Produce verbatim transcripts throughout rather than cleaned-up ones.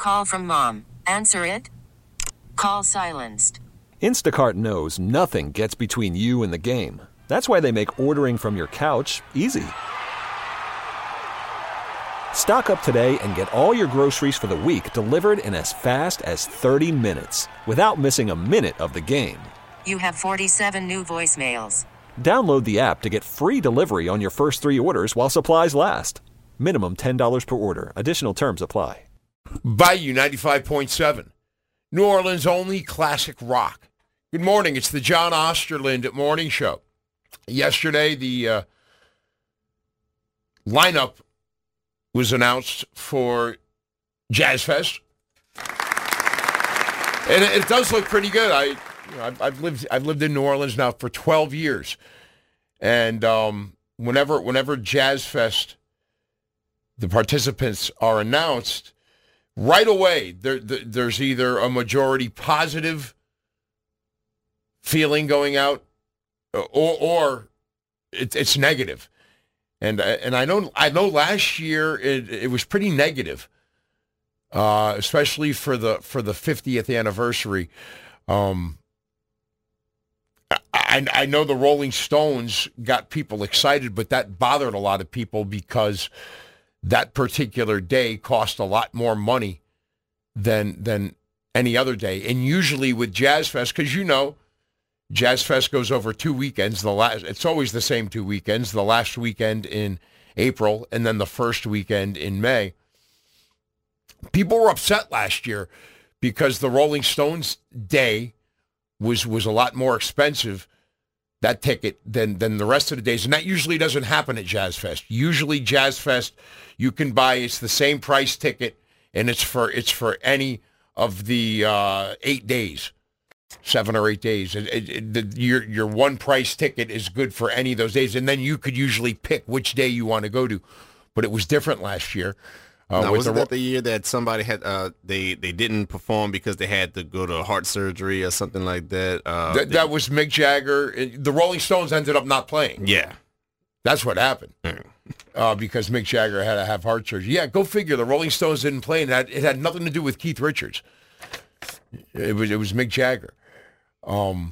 Call from mom. Answer it. Call silenced. Instacart knows nothing gets between you and the game. That's why they make ordering from your couch easy. Stock up today and get all your groceries for the week delivered in as fast as thirty minutes without missing a minute of the game. You have forty-seven new voicemails. Download the app to get free delivery on your first three orders while supplies last. Minimum ten dollars per order. Additional terms apply. Bayou ninety-five point seven. New Orleans' only classic rock. Good morning. It's the John Osterland Morning Show. Yesterday, the uh, lineup was announced for Jazz Fest. And it, it does look pretty good. I, you know, I've, I've lived I've lived in New Orleans now for twelve years. And um, whenever whenever Jazz Fest, the participants are announced, right away, there, there, there's either a majority positive feeling going out, or or it, it's negative. And and I know I know last year it, it was pretty negative, uh, especially for the for the fiftieth anniversary. Um, I I know the Rolling Stones got people excited, but that bothered a lot of people because that particular day cost a lot more money than than any other day. And usually with Jazz Fest, because you know, Jazz Fest goes over two weekends. The last, it's always the same two weekends. The last weekend in April and then the first weekend in May. People were upset last year because the Rolling Stones day was was a lot more expensive, that ticket, than than the rest of the days. And that usually doesn't happen at Jazz Fest. Usually Jazz Fest, you can buy, it's the same price ticket, and it's for it's for any of the uh, eight days, seven or eight days. It, it, it, the, your your one price ticket is good for any of those days, and then you could usually pick which day you want to go to. But it was different last year. Uh, now, wasn't the, that the year that somebody had uh, they they didn't perform because they had to go to heart surgery or something like that? Uh, th- that was Mick Jagger. The Rolling Stones ended up not playing. Yeah, that's what happened. Mm. Uh, because Mick Jagger had to have heart surgery. Yeah, go figure. The Rolling Stones didn't play, and that, it had nothing to do with Keith Richards. It was it was Mick Jagger. Um,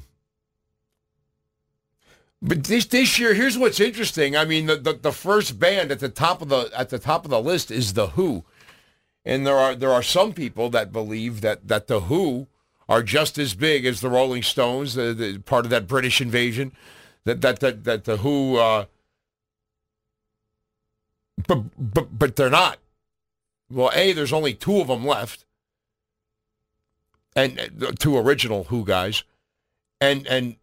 but this this year, here's what's interesting. I mean, the, the, the first band at the top of the at the top of the list is The Who, and there are there are some people that believe that that The Who are just as big as the Rolling Stones, the, the part of that British invasion. That that that that The Who, uh, but but but they're not. Well, A, there's only two of them left, and uh, two original Who guys, and and.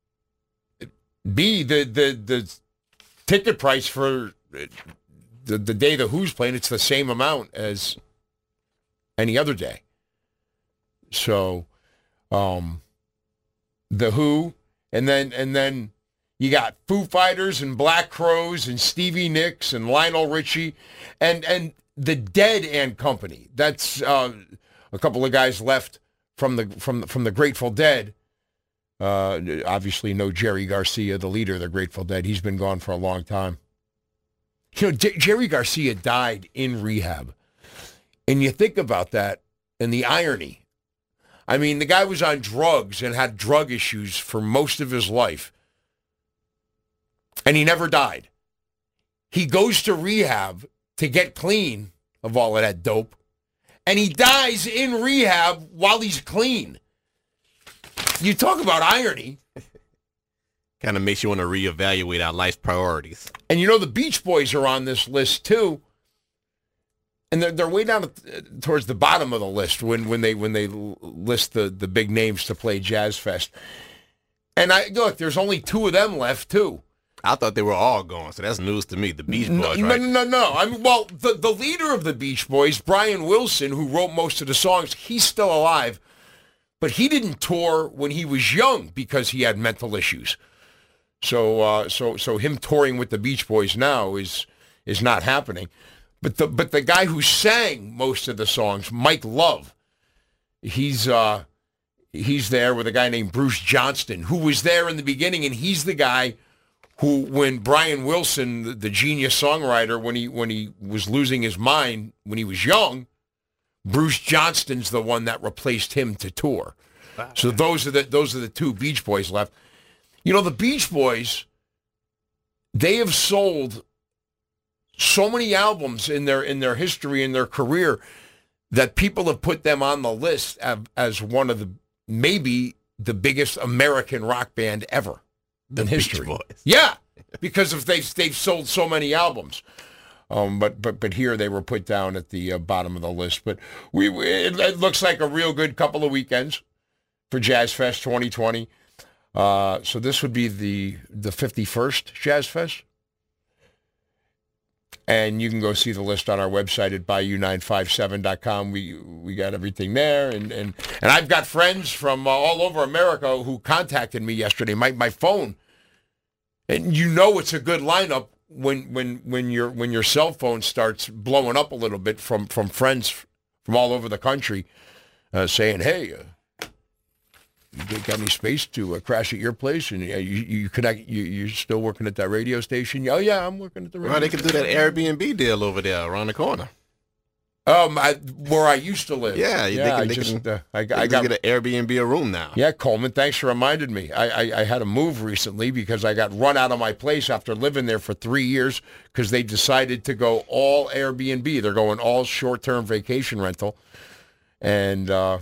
B, the, the the ticket price for the, the day the Who's playing, it's the same amount as any other day. So, um, the Who, and then and then you got Foo Fighters and Black Crowes and Stevie Nicks and Lionel Richie, and and the Dead and Company. That's uh, a couple of guys left from the from from the Grateful Dead. Uh, obviously, no Jerry Garcia, the leader of the Grateful Dead. He's been gone for a long time. You know, J- Jerry Garcia died in rehab. And you think about that and the irony. I mean, the guy was on drugs and had drug issues for most of his life. And he never died. He goes to rehab to get clean of all of that dope. And he dies in rehab while he's clean. You talk about irony. Kind of makes you want to reevaluate our life priorities. And you know, the Beach Boys are on this list too. And they're, they're way down towards the bottom of the list when, when they when they list the, the big names to play Jazz Fest. And I look, there's only two of them left too. I thought they were all gone, so that's news to me. The Beach Boys, no, right? No, no, no. I mean, well, the, the leader of the Beach Boys, Brian Wilson, who wrote most of the songs, he's still alive. But he didn't tour when he was young because he had mental issues. So, uh, so, so him touring with the Beach Boys now is is not happening. But the but the guy who sang most of the songs, Mike Love, he's uh, he's there with a guy named Bruce Johnston, who was there in the beginning, and he's the guy who, when Brian Wilson, the, the genius songwriter, when he when he was losing his mind when he was young, Bruce Johnston's the one that replaced him to tour. So those are the those are the two Beach Boys left. You know, the Beach Boys, they have sold so many albums in their in their history, in their career, that people have put them on the list as, as one of the, maybe the biggest American rock band ever The in Beach history. Boys. Yeah, because of they've, they've sold so many albums. Um, but but but here they were put down at the uh, bottom of the list. But we, we it, it looks like a real good couple of weekends for Jazz Fest twenty twenty. Uh, so this would be the the fifty-first Jazz Fest. And you can go see the list on our website at bayou nine five seven dot com. We we got everything there. And, and, and I've got friends from uh, all over America who contacted me yesterday. My my phone. And you know it's a good lineup when when when your when your cell phone starts blowing up a little bit from, from friends from all over the country uh, saying, hey, uh, you got any space to uh, crash at your place? And uh, you you connect. You you're still working at that radio station? Oh yeah, I'm working at the radio. Well, they could do that Airbnb deal over there around the corner. Um, I, where I used to live. Yeah, yeah. they can, I they just can, uh, I, they I can got get an Airbnb a room now. Yeah, Coleman, thanks for reminding me. I, I I had to move recently because I got run out of my place after living there for three years because they decided to go all Airbnb. They're going all short-term vacation rental, and. uh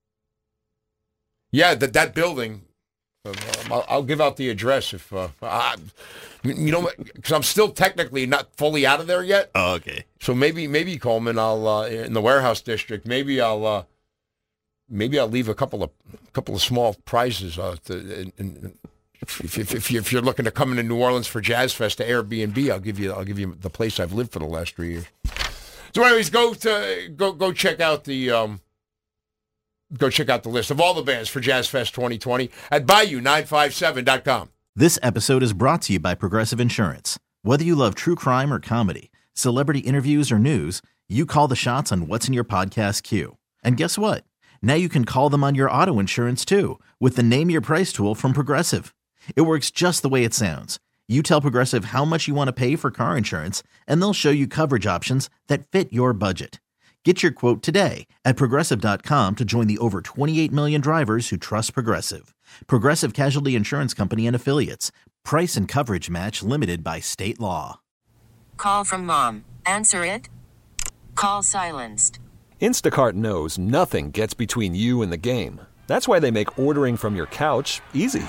Yeah, that that building. Uh, I'll, I'll give out the address if uh, I, you know, because I'm still technically not fully out of there yet. Oh, okay. So maybe maybe Coleman, I'll uh, in the warehouse district. Maybe I'll uh, maybe I'll leave a couple of couple of small prizes. Uh, to, in, in, if, if, if, you, if you're looking to come into New Orleans for Jazz Fest to Airbnb, I'll give you I'll give you the place I've lived for the last three years. So, anyways, go to go go check out the. Um, Go check out the list of all the bands for Jazz Fest twenty twenty at bayou nine five seven dot com. This episode is brought to you by Progressive Insurance. Whether you love true crime or comedy, celebrity interviews or news, you call the shots on what's in your podcast queue. And guess what? Now you can call them on your auto insurance too with the Name Your Price tool from Progressive. It works just the way it sounds. You tell Progressive how much you want to pay for car insurance, and they'll show you coverage options that fit your budget. Get your quote today at Progressive dot com to join the over twenty-eight million drivers who trust Progressive. Progressive Casualty Insurance Company and Affiliates. Price and coverage match limited by state law. Call from mom. Answer it. Call silenced. Instacart knows nothing gets between you and the game. That's why they make ordering from your couch easy.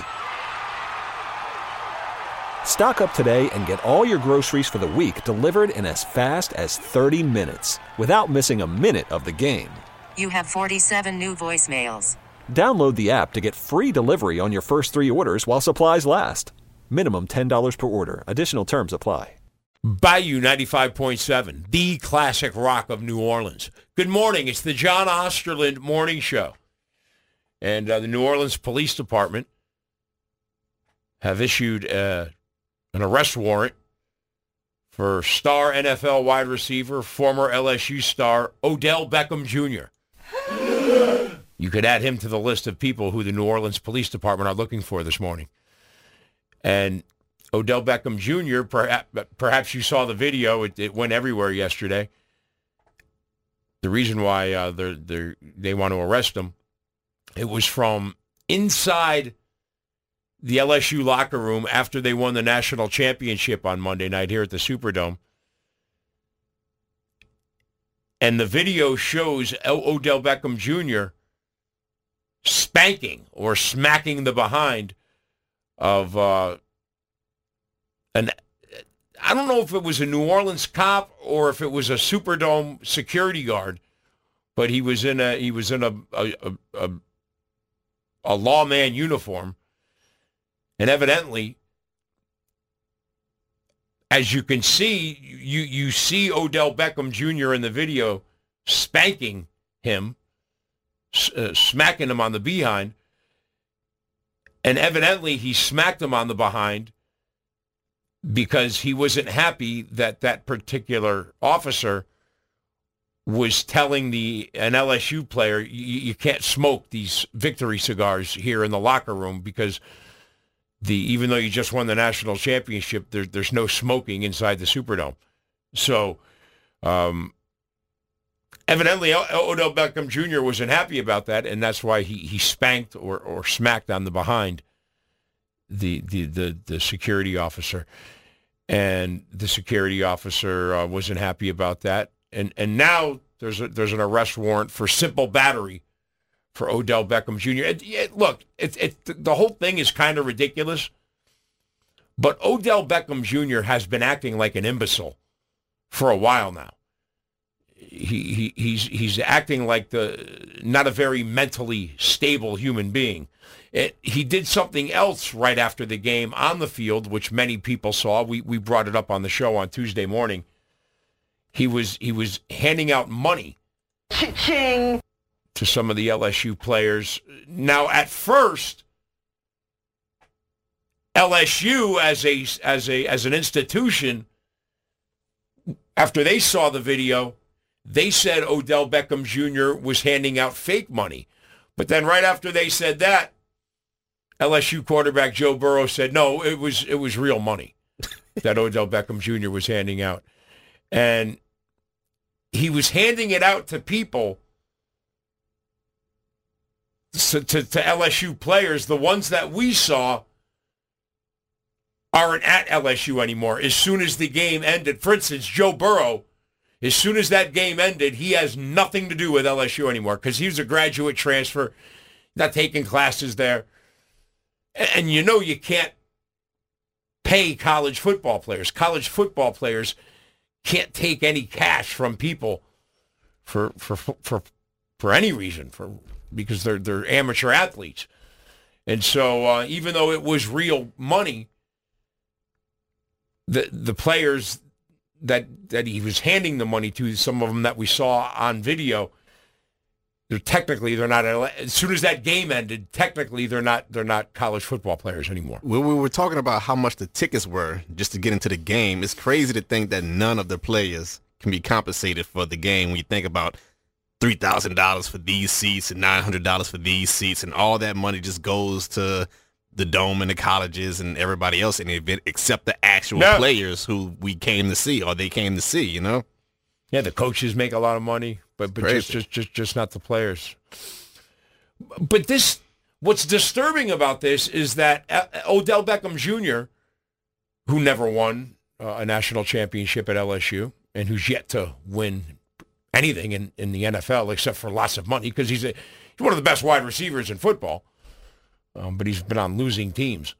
Stock up today and get all your groceries for the week delivered in as fast as thirty minutes without missing a minute of the game. You have forty-seven new voicemails. Download the app to get free delivery on your first three orders while supplies last. Minimum ten dollars per order. Additional terms apply. Bayou ninety-five point seven, the classic rock of New Orleans. Good morning. It's the John Osterland Morning Show. And uh, the New Orleans Police Department have issued uh, an arrest warrant for star N F L wide receiver, former L S U star Odell Beckham Junior You could add him to the list of people who the New Orleans Police Department are looking for this morning. And Odell Beckham Junior, perhaps, perhaps you saw the video. It, it went everywhere yesterday. The reason why uh, they're, they're, they want to arrest him, it was from inside the L S U locker room after they won the national championship on Monday night here at the Superdome. And the video shows Odell Beckham Junior spanking or smacking the behind of uh, an, I don't know if it was a New Orleans cop or if it was a Superdome security guard, but he was in a he was in a a, a, a lawman uniform. And evidently, as you can see, you, you see Odell Beckham Junior in the video spanking him, uh, smacking him on the behind. And evidently, he smacked him on the behind because he wasn't happy that that particular officer was telling the an L S U player, you, you can't smoke these victory cigars here in the locker room because The even though you just won the national championship, there, there's no smoking inside the Superdome. So, um, evidently, o- Odell Beckham Junior wasn't happy about that, and that's why he, he spanked or, or smacked on the behind the the, the, the security officer. And the security officer uh, wasn't happy about that. And and now there's a, there's an arrest warrant for simple battery for Odell Beckham Junior It, it, look, it, it, the whole thing is kind of ridiculous, but Odell Beckham Junior has been acting like an imbecile for a while now. He, he he's he's acting like the not a very mentally stable human being. It, he did something else right after the game on the field, which many people saw. We we brought it up on the show on Tuesday morning. He was he was handing out money Cha-ching. to some of the L S U players. Now, at first, L S U as a as a as an institution, after they saw the video, they said Odell Beckham Junior was handing out fake money. But then right after they said that, L S U quarterback Joe Burrow said, no, it was it was real money that Odell Beckham Junior was handing out. And he was handing it out to people, to, to, to L S U players. The ones that we saw aren't at L S U anymore. As soon as the game ended, for instance, Joe Burrow, as soon as that game ended, he has nothing to do with L S U anymore because he was a graduate transfer, not taking classes there. And you know you can't pay college football players. College football players can't take any cash from people for for for for any reason, for because they're they're amateur athletes. And so uh, even though it was real money, the the players that that he was handing the money to, some of them that we saw on video, they're technically they're not. As soon as that game ended, technically they're not they're not college football players anymore. When we were talking about how much the tickets were just to get into the game, it's crazy to think that none of the players can be compensated for the game. When you think about three thousand dollars for these seats and nine hundred dollars for these seats, and all that money just goes to the dome and the colleges and everybody else in the event, except the actual no. players who we came to see or they came to see. You know. Yeah, the coaches make a lot of money, but but just, just just just not the players. But this, what's disturbing about this is that Odell Beckham Junior, who never won uh, a national championship at L S U and who's yet to win anything in, in the N F L except for lots of money because he's a, he's one of the best wide receivers in football, um, but he's been on losing teams.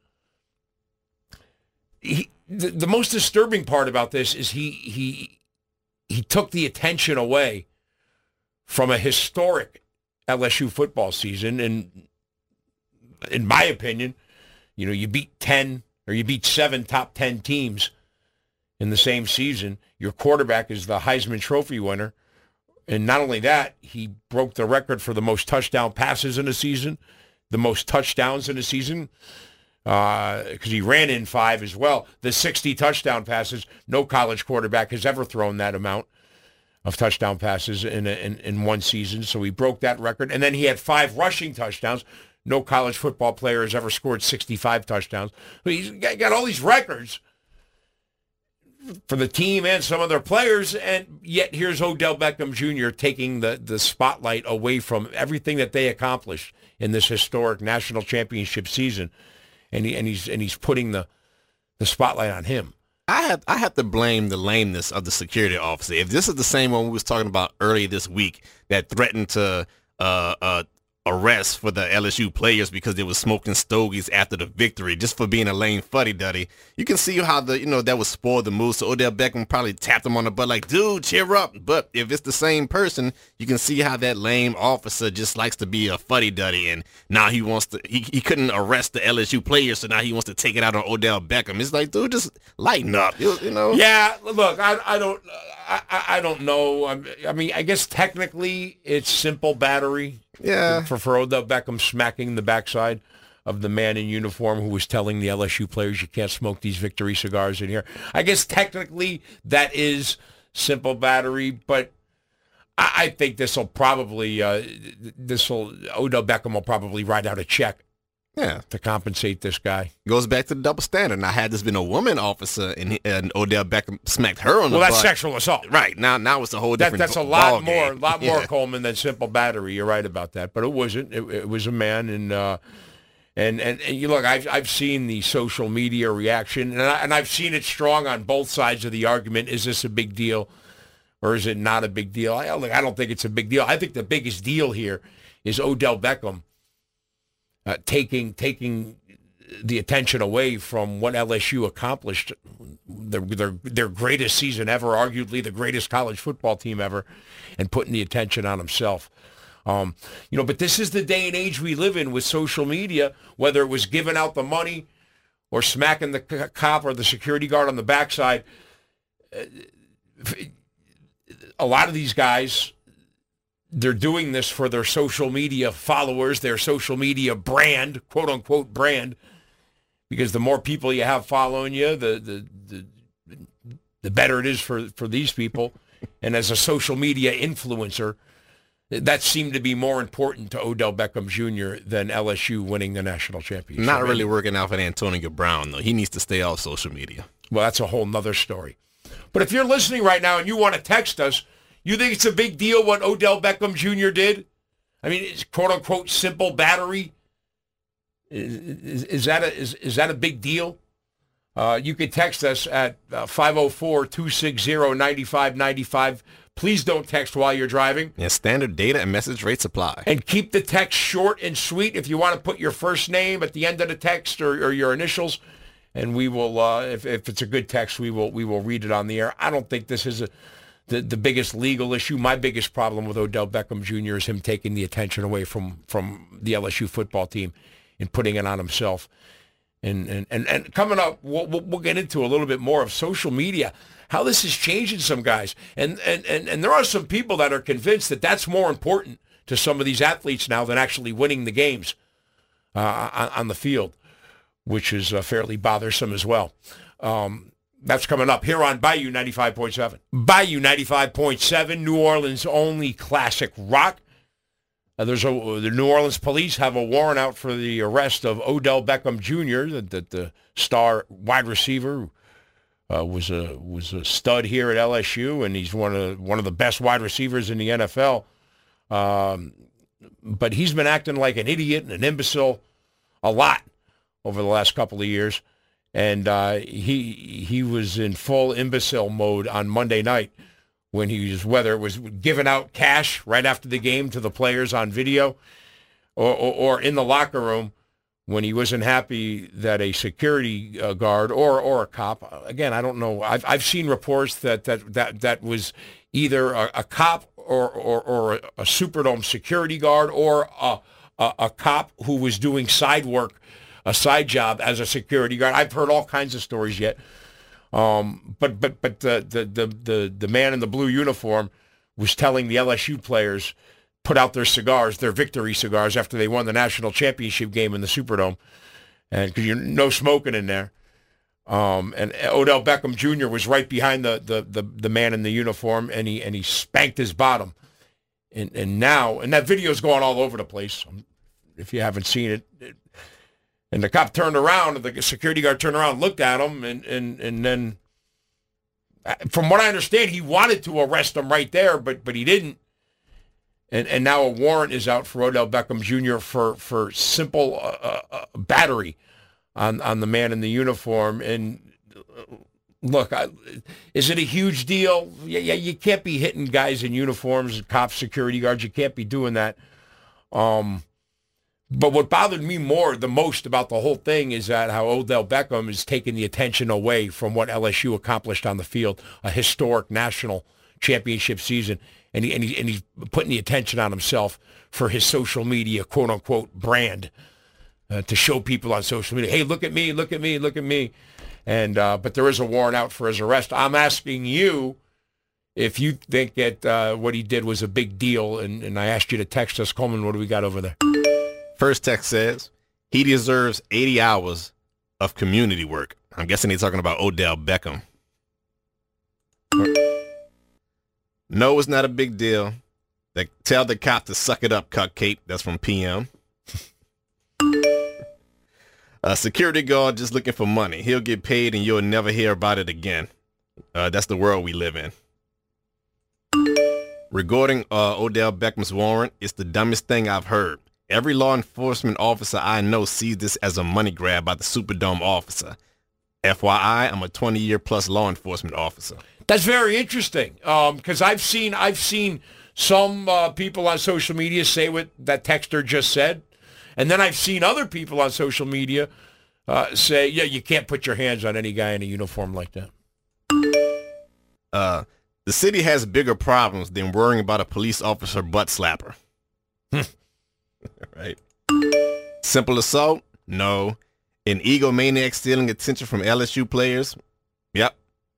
He, the, the most disturbing part about this is he he. He took the attention away from a historic L S U football season. And in my opinion, you know, you beat ten or you beat seven top ten teams in the same season. Your quarterback is the Heisman Trophy winner. And not only that, he broke the record for the most touchdown passes in a season, the most touchdowns in a season, because uh, he ran in five as well. The sixty touchdown passes, no college quarterback has ever thrown that amount of touchdown passes in, a, in in one season. So he broke that record. And then he had five rushing touchdowns. No college football player has ever scored sixty-five touchdowns. So he's got, got all these records for the team and some of their players, and yet here's Odell Beckham Junior taking the, the spotlight away from everything that they accomplished in this historic national championship season. And he and he's and he's putting the the spotlight on him. I have I have to blame the lameness of the security officer. If this is the same one we was talking about earlier this week that threatened to uh, uh, arrest for the L S U players because they were smoking stogies after the victory just for being a lame fuddy-duddy, you can see how the you know that would spoil the mood. So Odell Beckham probably tapped him on the butt like, dude, cheer up. But if it's the same person, you can see how that lame officer just likes to be a fuddy-duddy, and now he wants to he, he couldn't arrest the L S U players, so now he wants to take it out on Odell Beckham. It's like, dude, just lighten up, you, you know. Yeah, look, I I don't I I don't know. I mean, I guess technically it's simple battery. Yeah. For, for Odell Beckham smacking the backside of the man in uniform who was telling the L S U players you can't smoke these victory cigars in here. I guess technically that is simple battery, but I, I think this will probably, uh, this will, Odell Beckham will probably write out a check Yeah. to compensate this guy. Goes back to the double standard. Now, had this been a woman officer and, and Odell Beckham smacked her on the Well, that's butt, sexual assault. right. Now now it's a whole That, different that's a ball lot more, game. lot Yeah. more, Coleman, than simple battery. You're right about that, but it wasn't. It, it was a man, and uh, and and, and you look. I've I've seen the social media reaction, and I, and I've seen it strong on both sides of the argument. Is this a big deal, or is it not a big deal? I look. I don't think it's a big deal. I think the biggest deal here is Odell Beckham uh, taking taking. the attention away from what L S U accomplished, their, their their greatest season ever, arguably the greatest college football team ever, and putting the attention on himself. Um, you know, but this is the day and age we live in with social media, whether it was giving out the money or smacking the c- cop or the security guard on the backside. A lot of these guys, they're doing this for their social media followers, their social media brand, quote unquote brand, because the more people you have following you, the the the, the better it is for, for these people. And as a social media influencer, that seemed to be more important to Odell Beckham Junior than L S U winning the national championship. Not really working out for Antonio Brown, though. He needs to stay off social media. Well, that's a whole nother story. But if you're listening right now and you want to text us, you think it's a big deal what Odell Beckham Junior did? I mean, it's quote-unquote simple battery. Is, is, is, that a, is, is that a big deal? Uh, you can text us at uh, five oh four, two six zero, nine five nine five. Please don't text while you're driving. And standard data and message rates apply. And keep the text short and sweet. If you want to put your first name at the end of the text or, or your initials, and we will, uh, if, if it's a good text, we will we will read it on the air. I don't think this is a, the, the biggest legal issue. My biggest problem with Odell Beckham Junior is him taking the attention away from, from the L S U football team and putting it on himself. And and, and, and coming up, we'll, we'll get into a little bit more of social media, how this is changing some guys. And, and, and, and there are some people that are convinced that that's more important to some of these athletes now than actually winning the games uh, on, on the field, which is uh, fairly bothersome as well. Um, that's coming up here on Bayou ninety-five point seven. Bayou ninety-five point seven, New Orleans' only classic rock. Uh, there's a the New Orleans police have a warrant out for the arrest of Odell Beckham Junior, the, the, the star wide receiver. Uh, was a was a stud here at L S U, and he's one of one of the best wide receivers in the N F L. Um, but he's been acting like an idiot and an imbecile a lot over the last couple of years, and uh, he he was in full imbecile mode on Monday night when he was, whether it was giving out cash right after the game to the players on video, or or, or in the locker room when he wasn't happy that a security uh, guard or or a cop, again, I don't know, I've I've seen reports that that that, that was either a, a cop or, or, or a Superdome security guard or a, a, a cop who was doing side work, a side job as a security guard. I've heard all kinds of stories yet. Um, but but but the, the, the, the, the man in the blue uniform was telling the L S U players, put out their cigars, their victory cigars, after they won the national championship game in the Superdome, and because you're no smoking in there. Um, and Odell Beckham Junior was right behind the, the, the, the man in the uniform, and he and he spanked his bottom. And and now, and that video's going all over the place. If you haven't seen it, it and the cop turned around, and the security guard turned around, looked at him, and and and then, from what I understand, he wanted to arrest him right there, but but he didn't. And and now a warrant is out for Odell Beckham Junior for for simple uh, uh, battery on on the man in the uniform. And uh, look, I, is it a huge deal? Yeah, yeah, you can't be hitting guys in uniforms, cops, security guards. You can't be doing that. Um, but what bothered me more, the most about the whole thing, is that how Odell Beckham is taking the attention away from what L S U accomplished on the field, a historic national championship season. And, he, and, he, and he's putting the attention on himself for his social media, quote-unquote, brand, uh, to show people on social media, hey, look at me, look at me, look at me. And uh, but there is a warrant out for his arrest. I'm asking you if you think that uh, what he did was a big deal, and, and I asked you to text us. Coleman, what do we got over there? First text says, he deserves eighty hours of community work. I'm guessing he's talking about Odell Beckham. No, it's not a big deal. They tell the cop to suck it up, Cupcake. That's from P M. A security guard just looking for money. He'll get paid and you'll never hear about it again. Uh, that's the world we live in. Regarding uh, Odell Beckham's warrant, it's the dumbest thing I've heard. Every law enforcement officer I know sees this as a money grab by the Superdome officer. F Y I, I'm a twenty-year plus law enforcement officer. That's very interesting because um, I've seen I've seen some uh, people on social media say what that texter just said, and then I've seen other people on social media uh, say, "Yeah, you can't put your hands on any guy in a uniform like that." Uh, the city has bigger problems than worrying about a police officer butt slapper. Right? Simple assault? No. An egomaniac stealing attention from L S U players? Yep.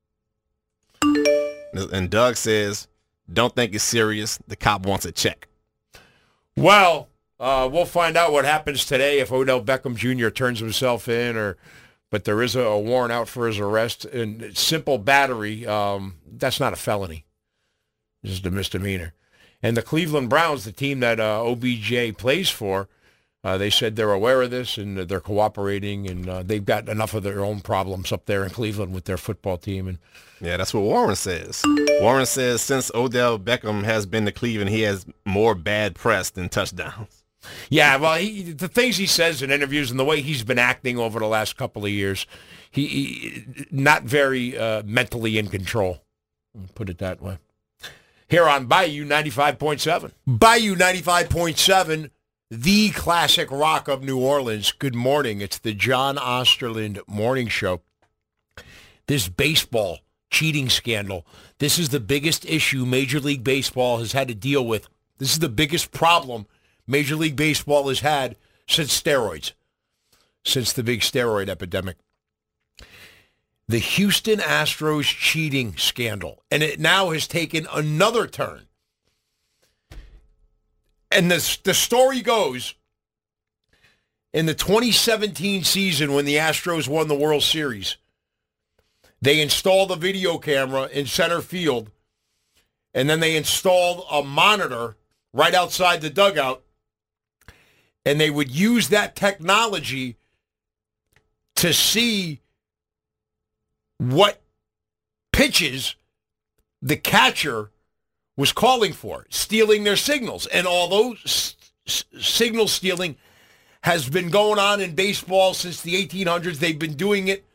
And Doug says, don't think it's serious. The cop wants a check. Well, uh, we'll find out what happens today if Odell Beckham Junior turns himself in, or but there is a, a warrant out for his arrest. And simple battery, um, that's not a felony. This is a misdemeanor. And the Cleveland Browns, the team that uh, O B J plays for, uh, they said they're aware of this and they're cooperating, and uh, they've got enough of their own problems up there in Cleveland with their football team. And yeah, that's what Warren says. Warren says since Odell Beckham has been to Cleveland, he has more bad press than touchdowns. Yeah, well, he, the things he says in interviews and the way he's been acting over the last couple of years, he, he not very uh, mentally in control. I'll put it that way. Here on Bayou ninety-five point seven. Bayou ninety-five point seven, the classic rock of New Orleans. Good morning. It's the John Osterland Morning Show. This baseball cheating scandal, this is the biggest issue Major League Baseball has had to deal with. This is the biggest problem Major League Baseball has had since steroids, since the big steroid epidemic. The Houston Astros cheating scandal, and it now has taken another turn. And the, the story goes, in the twenty seventeen season when the Astros won the World Series, they installed a video camera in center field, and then they installed a monitor right outside the dugout, and they would use that technology to see what pitches the catcher was calling for, stealing their signals. And although s- s- signal stealing has been going on in baseball since the eighteen hundreds, they've been doing it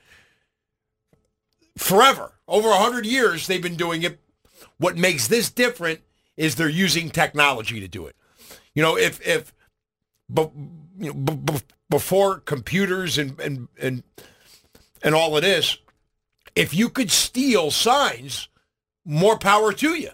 forever. Over one hundred years, they've been doing it. What makes this different is they're using technology to do it. You know, if if b- you know, b- b- before computers and, and and and all of this, if you could steal signs, more power to you.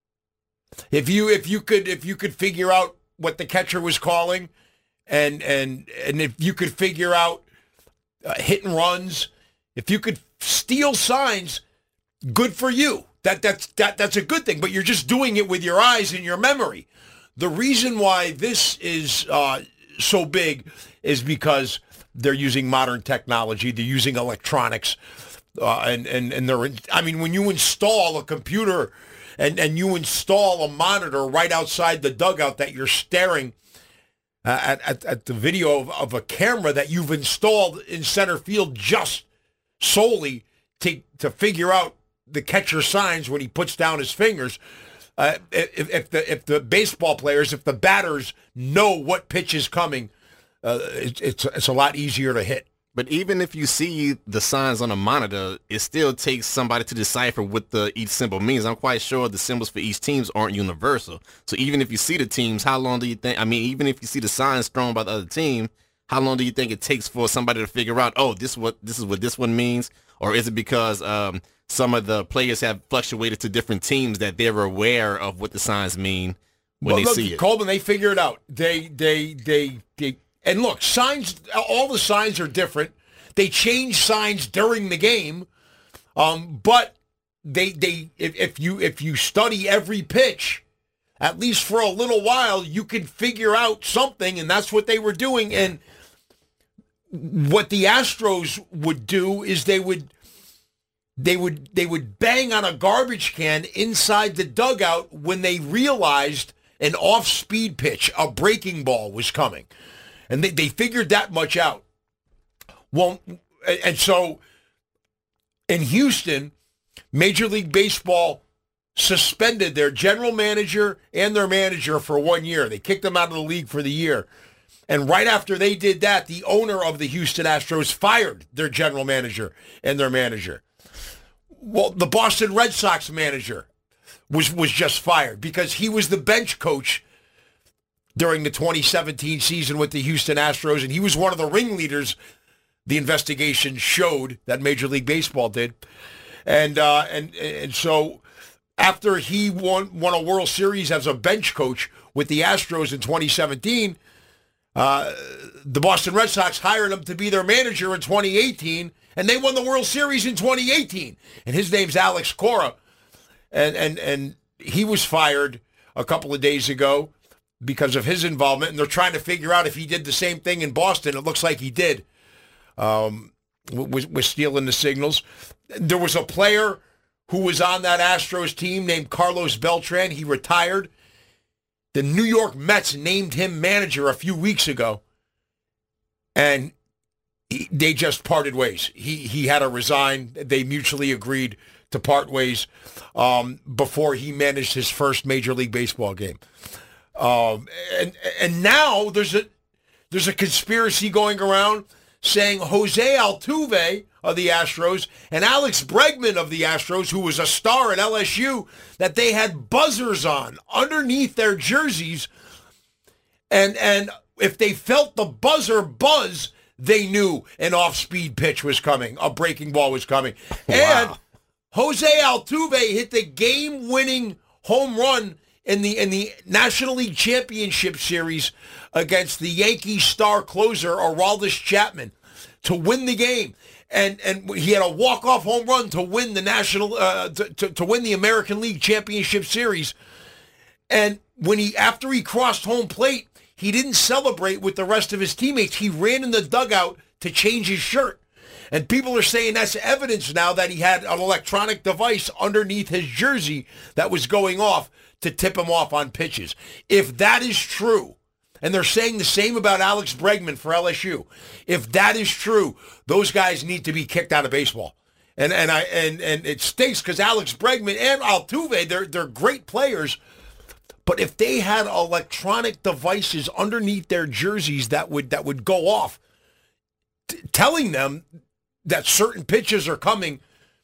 If you if you could if you could figure out what the catcher was calling, and and and if you could figure out uh, hit and runs, if you could steal signs, good for you. That that's that that's a good thing. But you're just doing it with your eyes and your memory. The reason why this is uh, so big is because they're using modern technology. They're using electronics. Uh, and, and, and they're, I mean, when you install a computer and, and you install a monitor right outside the dugout that you're staring uh, at, at, at the video of, of a camera that you've installed in center field just solely to, to figure out the catcher signs when he puts down his fingers. Uh, if, if the if the baseball players, if the batters know what pitch is coming, uh, it, it's it's a lot easier to hit. But even if you see the signs on a monitor, it still takes somebody to decipher what the each symbol means. I'm quite sure the symbols for each teams aren't universal. So even if you see the teams, how long do you think, I mean, even if you see the signs thrown by the other team, how long do you think it takes for somebody to figure out, oh, this what this is what this one means? Or is it because um, some of the players have fluctuated to different teams that they're aware of what the signs mean when well, they look, see it? Coleman, they figure it out. They, they, they, they, and look, signs, all the signs are different. They change signs during the game, um, but they, they, if, if you, if you study every pitch, at least for a little while, you can figure out something, and that's what they were doing. And what the Astros would do is they would, they would, they would bang on a garbage can inside the dugout when they realized an off-speed pitch, a breaking ball was coming. And they, they figured that much out. Well, and so in Houston, Major League Baseball suspended their general manager and their manager for one year. They kicked them out of the league for the year. And right after they did that, the owner of the Houston Astros fired their general manager and their manager. Well, the Boston Red Sox manager was, was just fired because he was the bench coach during the twenty seventeen season with the Houston Astros, and he was one of the ringleaders the investigation showed that Major League Baseball did. And uh, and and so after he won, won a World Series as a bench coach with the Astros in twenty seventeen, uh, the Boston Red Sox hired him to be their manager in twenty eighteen, and they won the World Series in twenty eighteen. And his name's Alex Cora, and and and he was fired a couple of days ago because of his involvement, and they're trying to figure out if he did the same thing in Boston. It looks like he did, um, with, with stealing the signals. There was a player who was on that Astros team named Carlos Beltran. He retired. The New York Mets named him manager a few weeks ago, and he, they just parted ways. He he had to resign. They mutually agreed to part ways um, before he managed his first Major League Baseball game. Um, and and now there's a there's a conspiracy going around saying Jose Altuve of the Astros and Alex Bregman of the Astros, who was a star at L S U, that they had buzzers on underneath their jerseys, and and if they felt the buzzer buzz, they knew an off-speed pitch was coming, a breaking ball was coming. Wow. And Jose Altuve hit the game-winning home run in the in the National League Championship Series against the Yankees star closer Aroldis Chapman to win the game, and and he had a walk-off home run to win the national uh, to, to to win the American League Championship Series. And when he after he crossed home plate, he didn't celebrate with the rest of his teammates. He ran in the dugout to change his shirt. And people are saying that's evidence now that he had an electronic device underneath his jersey that was going off to tip him off on pitches. If that is true, and they're saying the same about Alex Bregman for L S U, if that is true, those guys need to be kicked out of baseball. And and I and and it stinks because Alex Bregman and Altuve, they're they're great players. But if they had electronic devices underneath their jerseys that would that would go off, t- telling them that certain pitches are coming,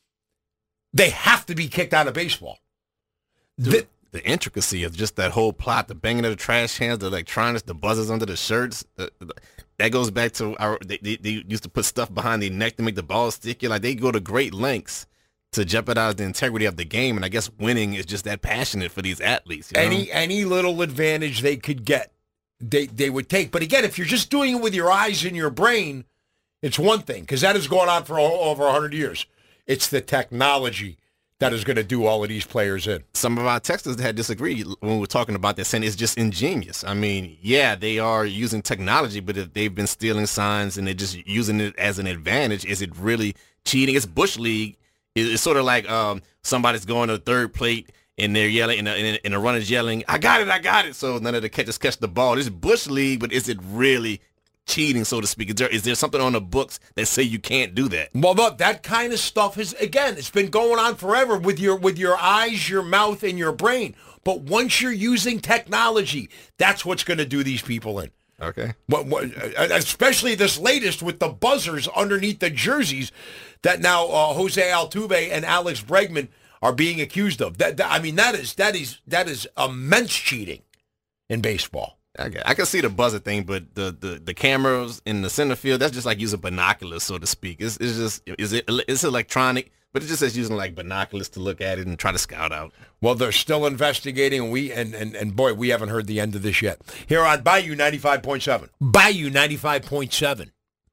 they have to be kicked out of baseball. Dude, the, the intricacy of just that whole plot, the banging of the trash cans, the electronics, the buzzers under the shirts, the, the, that goes back to our, they, they, they used to put stuff behind the neck to make the ball sticky. Like, they go to great lengths to jeopardize the integrity of the game, and I guess winning is just that passionate for these athletes. You know? Any any little advantage they could get, they they would take. But again, if you're just doing it with your eyes and your brain, it's one thing, because that has gone on for over one hundred years. It's the technology that is going to do all of these players in. Some of our texters had disagreed when we were talking about that, saying it's just ingenious. I mean, yeah, they are using technology, but if they've been stealing signs and they're just using it as an advantage, is it really cheating? It's Bush League. It's sort of like um, somebody's going to the third plate and they're yelling, and the, and the runner's yelling, I got it, I got it. So none of the catchers catch the ball. This is Bush League, but is it really cheating, so to speak? Is there, is there something on the books that say you can't do that? Well, look, that kind of stuff is, again, it's been going on forever with your with your eyes, your mouth, and your brain. But once you're using technology, that's what's going to do these people in. Okay. What, what, especially this latest with the buzzers underneath the jerseys that now uh, Jose Altuve and Alex Bregman are being accused of. That, that I mean, that is that is that is immense cheating in baseball. I, I can see the buzzer thing, but the, the, the cameras in the center field, that's just like using binoculars, so to speak. It's, it's just is it it's electronic, but it just says using like binoculars to look at it and try to scout out. Well, they're still investigating, and we and, and, and boy, we haven't heard the end of this yet. Here on Bayou ninety-five point seven. Bayou ninety-five point seven.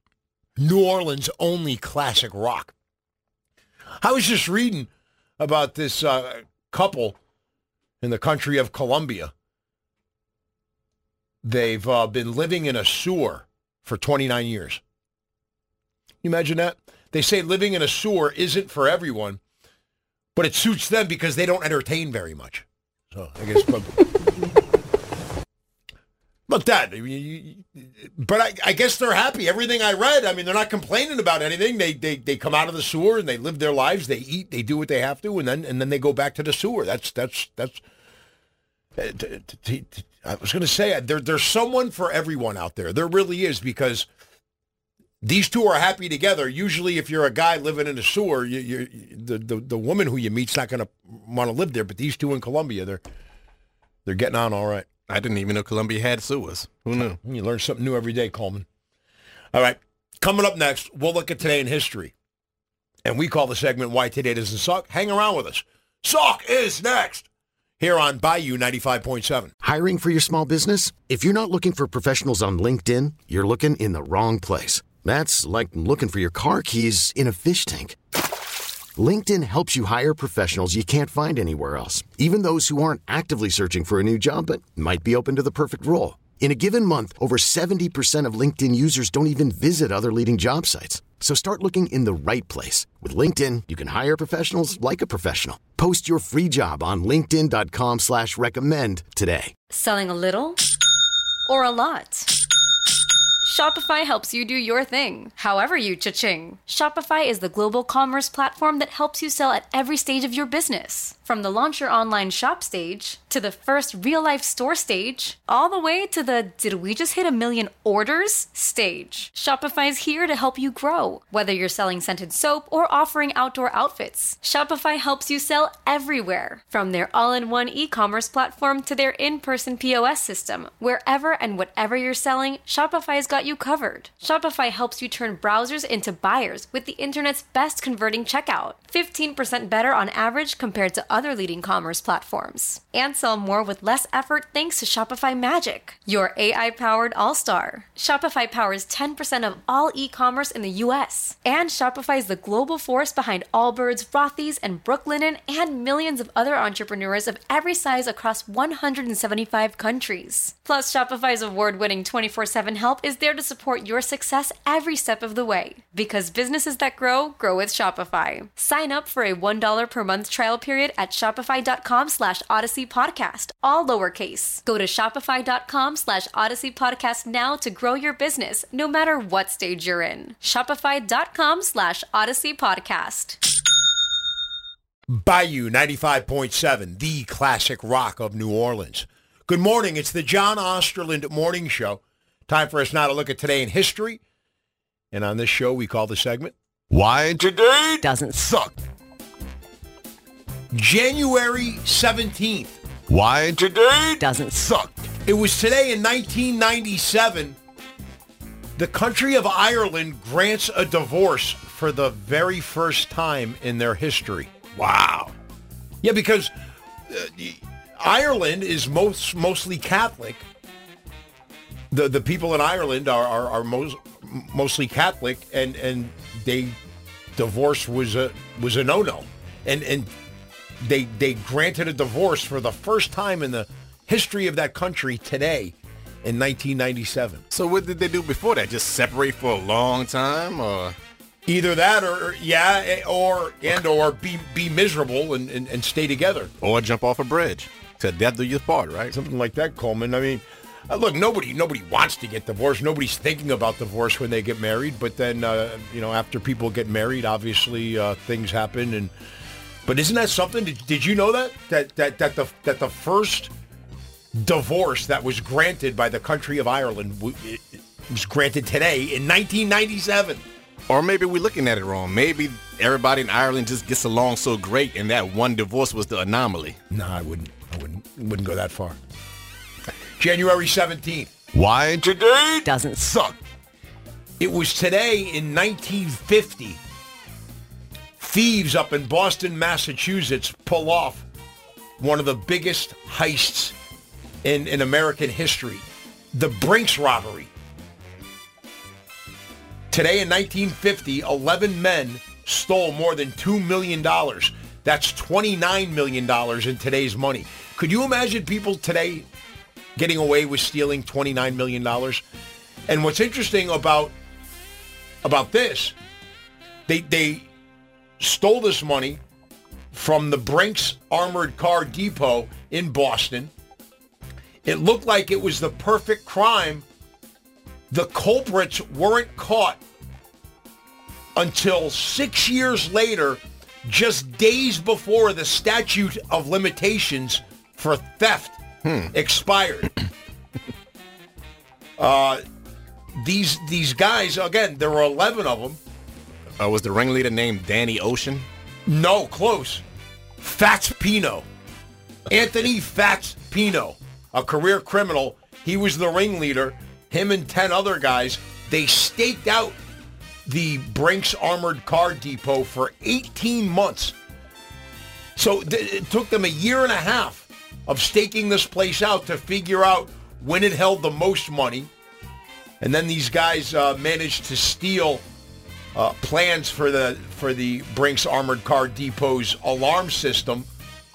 New Orleans' only classic rock. I was just reading about this uh, couple in the country of Colombia. They've uh, been living in a sewer for twenty-nine years. Can you imagine that? They say living in a sewer isn't for everyone, but it suits them because they don't entertain very much. So I guess. But, About that. I mean, you, you, but I, I guess they're happy. Everything I read, I mean, they're not complaining about anything. They, they they come out of the sewer and they live their lives. They eat. They do what they have to, and then and then they go back to the sewer. That's that's that's. Uh, t- t- t- t- I was going to say there there's someone for everyone out there. There really is, because these two are happy together. Usually, if you're a guy living in a sewer, you, you, the, the the woman who you meet's not going to want to live there. But these two in Columbia, they're they're getting on all right. I didn't even know Columbia had sewers. Who knew? You learn something new every day, Coleman. All right. Coming up next, we'll look at today in history. And we call the segment Why Today Doesn't Suck. Hang around with us. Suck is next. Here on Bayou ninety-five point seven. Hiring for your small business? If you're not looking for professionals on LinkedIn, you're looking in the wrong place. That's like looking for your car keys in a fish tank. LinkedIn helps you hire professionals you can't find anywhere else, even those who aren't actively searching for a new job but might be open to the perfect role. In a given month, over seventy percent of LinkedIn users don't even visit other leading job sites. So start looking in the right place. With LinkedIn, you can hire professionals like a professional. Post your free job on linkedin dot com slash recommend today. Selling a little or a lot? Shopify helps you do your thing, however you cha-ching. Shopify is the global commerce platform that helps you sell at every stage of your business. From the launch your online shop stage, to the first real-life store stage, all the way to the did we just hit a million orders stage. Shopify's here to help you grow. Whether you're selling scented soap or offering outdoor outfits, Shopify helps you sell everywhere. From their all-in-one e-commerce platform to their in-person P O S system, wherever and whatever you're selling, Shopify's got you covered. Shopify helps you turn browsers into buyers with the internet's best converting checkout. fifteen percent better on average compared to other leading commerce platforms. And sell more with less effort thanks to Shopify Magic, your A I-powered all-star. Shopify powers ten percent of all e-commerce in the U S. And Shopify is the global force behind Allbirds, Rothy's, and Brooklinen, and millions of other entrepreneurs of every size across one hundred seventy-five countries. Plus, Shopify's award-winning twenty-four seven help is there to support your success every step of the way. Because businesses that grow, grow with Shopify. Sign up for a one dollar per month trial period at shopify.com slash Odyssey Podcast, all lowercase. Go to shopify.com slash Odyssey Podcast now to grow your business, no matter what stage you're in. Shopify.com slash Odyssey Podcast. Bayou ninety-five point seven, the classic rock of New Orleans. Good morning. It's the John Osterland Morning Show. Time for us now to look at today in history. And on this show, we call the segment, Why Today Doesn't Suck. January seventeenth. Why Today Doesn't Suck. It was today in nineteen ninety-seven. The country of Ireland grants a divorce for the very first time in their history. Wow. Yeah, because uh, Ireland is most mostly Catholic. The the people in Ireland are are, are most mostly Catholic, and, and they divorce was a was a no-no. And and they they granted a divorce for the first time in the history of that country today in nineteen ninety-seven. So what did they do before that? Just separate for a long time, or either that, or yeah, or and or be be miserable and, and, and stay together, or jump off a bridge to death do your part, right? Something like that, Coleman. I mean, uh, look, nobody nobody wants to get divorced. Nobody's thinking about divorce when they get married. But then, uh, you know, after people get married, obviously uh, things happen. And but isn't that something? Did, did you know that that that that the that the first divorce that was granted by the country of Ireland it was granted today in nineteen ninety-seven? Or maybe we're looking at it wrong. Maybe everybody in Ireland just gets along so great, and that one divorce was the anomaly. No, I wouldn't. I wouldn't. Wouldn't go that far. January seventeenth. Why Today Doesn't Suck. It was today in nineteen fifty. Thieves up in Boston, Massachusetts pull off one of the biggest heists in, in American history, the Brinks robbery. Today in nineteen fifty, eleven men stole more than two million dollars. That's twenty-nine million dollars in today's money. Could you imagine people today getting away with stealing twenty-nine million dollars? And what's interesting about about this, they they stole this money from the Brinks Armored Car Depot in Boston. It looked like it was the perfect crime. The culprits weren't caught until six years later, just days before the statute of limitations for theft hmm. expired. uh, these these guys, again, there were eleven of them. Uh, was the ringleader named Danny Ocean? No, close. Fats Pino. Anthony Fats Pino, a career criminal. He was the ringleader. Him and ten other guys, they staked out the Brinks Armored Car Depot for eighteen months. So th- it took them a year and a half of staking this place out to figure out when it held the most money. And then these guys uh, managed to steal uh, plans for the for the Brinks Armored Car Depot's alarm system.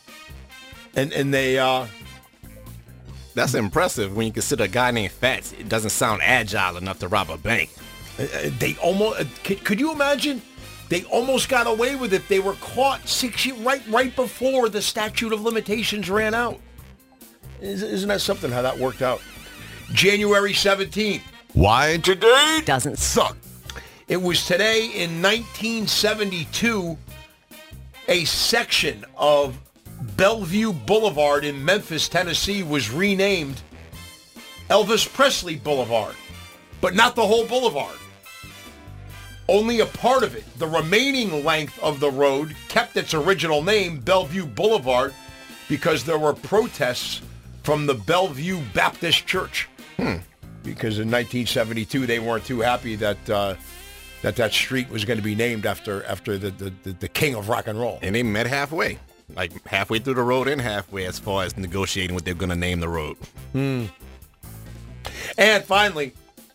And and they... Uh, That's impressive when you consider a guy named Fats. It doesn't sound agile enough to rob a bank. Uh, they almost... Uh, could, could you imagine? They almost got away with it. They were caught six years, right, right before the statute of limitations ran out. Isn't that something how that worked out? January seventeenth. Why today doesn't suck. It was today in nineteen seventy-two, a section of Bellevue Boulevard in Memphis, Tennessee was renamed Elvis Presley Boulevard, but not the whole boulevard. Only a part of it. The remaining length of the road kept its original name, Bellevue Boulevard, because there were protests from the Bellevue Baptist Church. Hmm. Because in nineteen seventy-two, they weren't too happy that uh, that that street was going to be named after after the, the, the, the king of rock and roll. And they met halfway. Like halfway through the road and halfway as far as negotiating what they're going to name the road. Hmm. And finally,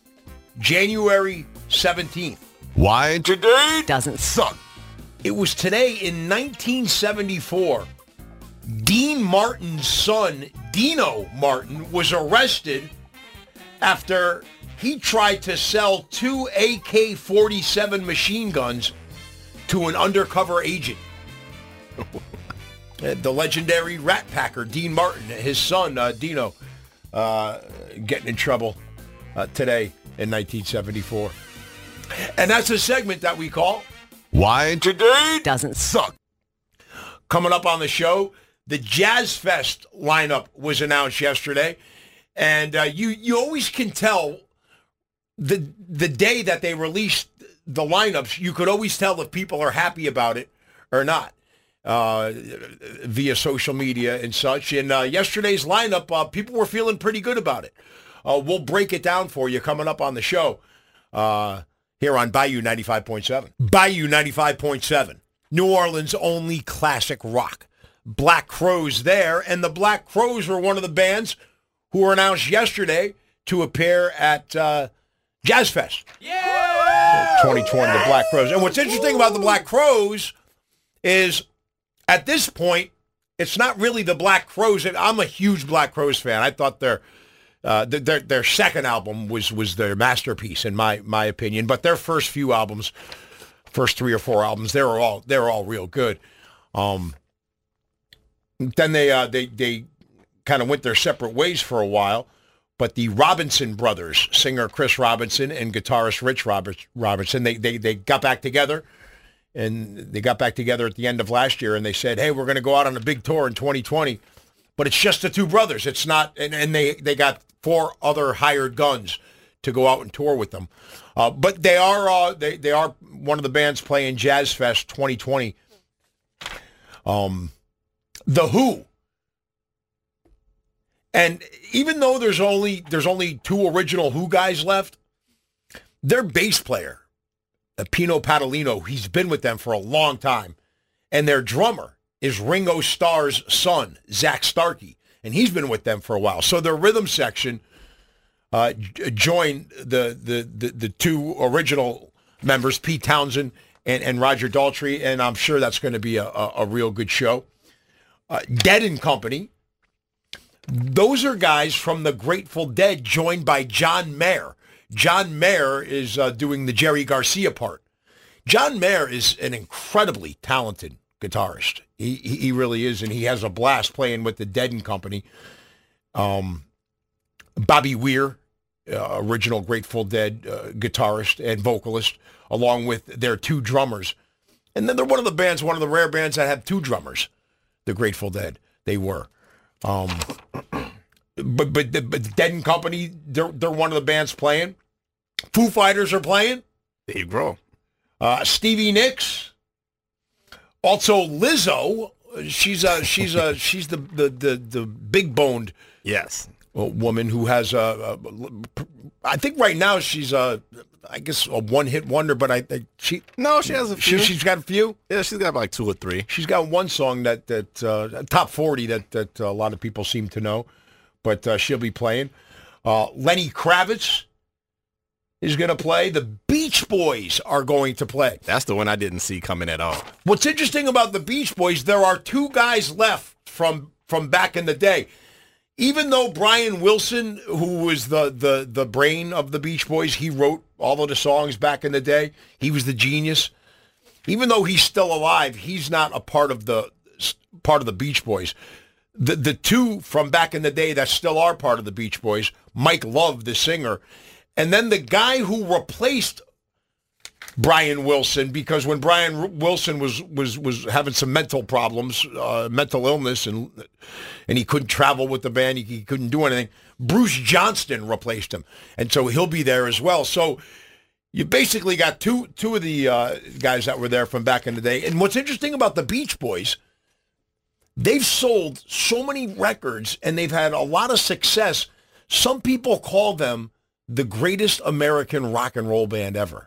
January seventeenth. Why today doesn't suck. It was today in nineteen seventy-four. Dean Martin's son, Dino Martin, was arrested after he tried to sell two A K forty-seven machine guns to an undercover agent. The legendary rat packer, Dean Martin, his son, uh, Dino, uh, getting in trouble uh, today in nineteen seventy-four. And that's a segment that we call Why Today Doesn't Suck. Coming up on the show, the Jazz Fest lineup was announced yesterday. And uh, you you always can tell the the day that they released the lineups, you could always tell if people are happy about it or not uh, via social media and such. And uh, yesterday's lineup, uh, people were feeling pretty good about it. Uh, we'll break it down for you coming up on the show uh, here on Bayou ninety-five point seven. Bayou ninety-five point seven, New Orleans' only classic rock. Black Crowes there, and the Black Crowes were one of the bands who were announced yesterday to appear at uh, Jazz Fest. Yeah! twenty twenty, the Black Crowes. And what's interesting about the Black Crowes is, at this point, it's not really the Black Crowes. I'm a huge Black Crowes fan. I thought their uh, their their second album was was their masterpiece, in my my opinion. But their first few albums, first three or four albums, they were all they were all real good. Um, then they uh, they they. kind of went their separate ways for a while, but the Robinson brothers, singer Chris Robinson and guitarist Rich Robinson, they they they got back together, and they got back together at the end of last year, and they said, hey, we're going to go out on a big tour in twenty twenty, but it's just the two brothers. It's not, and, and they, they got four other hired guns to go out and tour with them. Uh, but they are uh, they, they are one of the bands playing Jazz Fest twenty twenty. Um, The Who. And even though there's only there's only two original Who guys left, their bass player, Pino Padalino, he's been with them for a long time. And their drummer is Ringo Starr's son, Zach Starkey. And he's been with them for a while. So their rhythm section uh, joined the, the, the, the two original members, Pete Townsend and, and Roger Daltrey. And I'm sure that's going to be a, a, a real good show. Uh, Dead and Company. Those are guys from the Grateful Dead joined by John Mayer. John Mayer is uh, doing the Jerry Garcia part. John Mayer is an incredibly talented guitarist. He he really is, and he has a blast playing with the Dead and Company. Um, Bobby Weir, uh, original Grateful Dead uh, guitarist and vocalist, along with their two drummers. And then they're one of the bands, one of the rare bands that have two drummers, the Grateful Dead. They were. Um, but but the, but the Dead and Company, they're, they're one of the bands playing. Foo Fighters are playing. Dave Grohl. Uh, Stevie Nicks. Also Lizzo. She's a, she's a, she's the, the, the, the big boned Yes. woman who has a, a, I think right now she's a, I guess a one hit wonder, but I, I she No, she has a few. she, she's got a few. Yeah, she's got like two or three. She's got one song that that uh, top forty that that a lot of people seem to know, but uh, she'll be playing. Uh, Lenny Kravitz is going to play. The Beach Boys are going to play. That's the one I didn't see coming at all. What's interesting about the Beach Boys, there are two guys left from from back in the day. Even though Brian Wilson, who was the, the, the brain of the Beach Boys, he wrote all of the songs back in the day. He was the genius. Even though he's still alive, he's not a part of the part of the Beach Boys. The the two from back in the day that still are part of the Beach Boys, Mike Love, the singer, and then the guy who replaced Brian Wilson, because when Brian Wilson was was was having some mental problems, uh, mental illness, and and he couldn't travel with the band, he, he couldn't do anything. Bruce Johnston replaced him, and so he'll be there as well. So you basically got two two of the uh, guys that were there from back in the day. And what's interesting about the Beach Boys, they've sold so many records and they've had a lot of success. Some people call them the greatest American rock and roll band ever.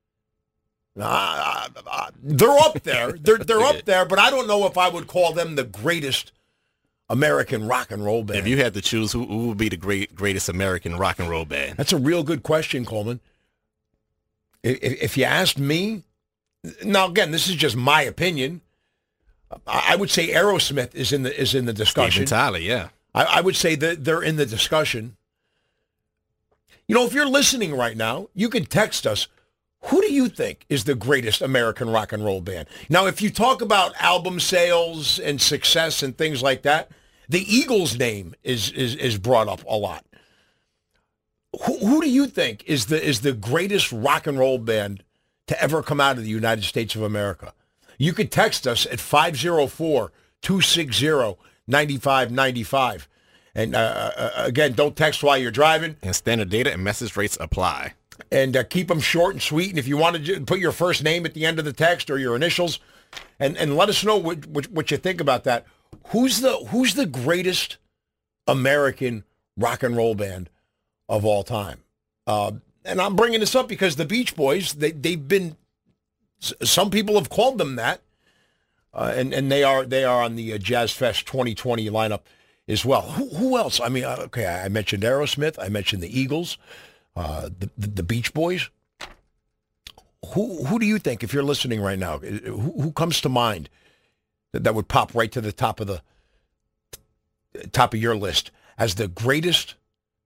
Uh, uh, they're up there. They're they're up there, but I don't know if I would call them the greatest American rock and roll band. If you had to choose, who, who would be the great greatest American rock and roll band? That's a real good question, Coleman. If, if you asked me, now again, this is just my opinion. I would say Aerosmith is in the is in the discussion. Steven Tyler, yeah. I, I would say that they're in the discussion. You know, if you're listening right now, you can text us. Who do you think is the greatest American rock and roll band? Now, if you talk about album sales and success and things like that, the Eagles' name is is, is brought up a lot. Who, who do you think is the is the greatest rock and roll band to ever come out of the United States of America? You could text us at five oh four, two six zero, nine five nine five. And uh, uh, again, don't text while you're driving. And standard data and message rates apply. And uh, keep them short and sweet. And if you want to put your first name at the end of the text or your initials, and, and let us know what, what what you think about that. Who's the who's the greatest American rock and roll band of all time? Uh, and I'm bringing this up because the Beach Boys, they they've been. Some people have called them that, uh, and and they are they are on the uh, Jazz Fest twenty twenty lineup as well. Who, who else? I mean, okay, I mentioned Aerosmith. I mentioned the Eagles. Uh, the, the the Beach Boys. Who who do you think, if you're listening right now, who, who comes to mind that, that would pop right to the top of the top of your list as the greatest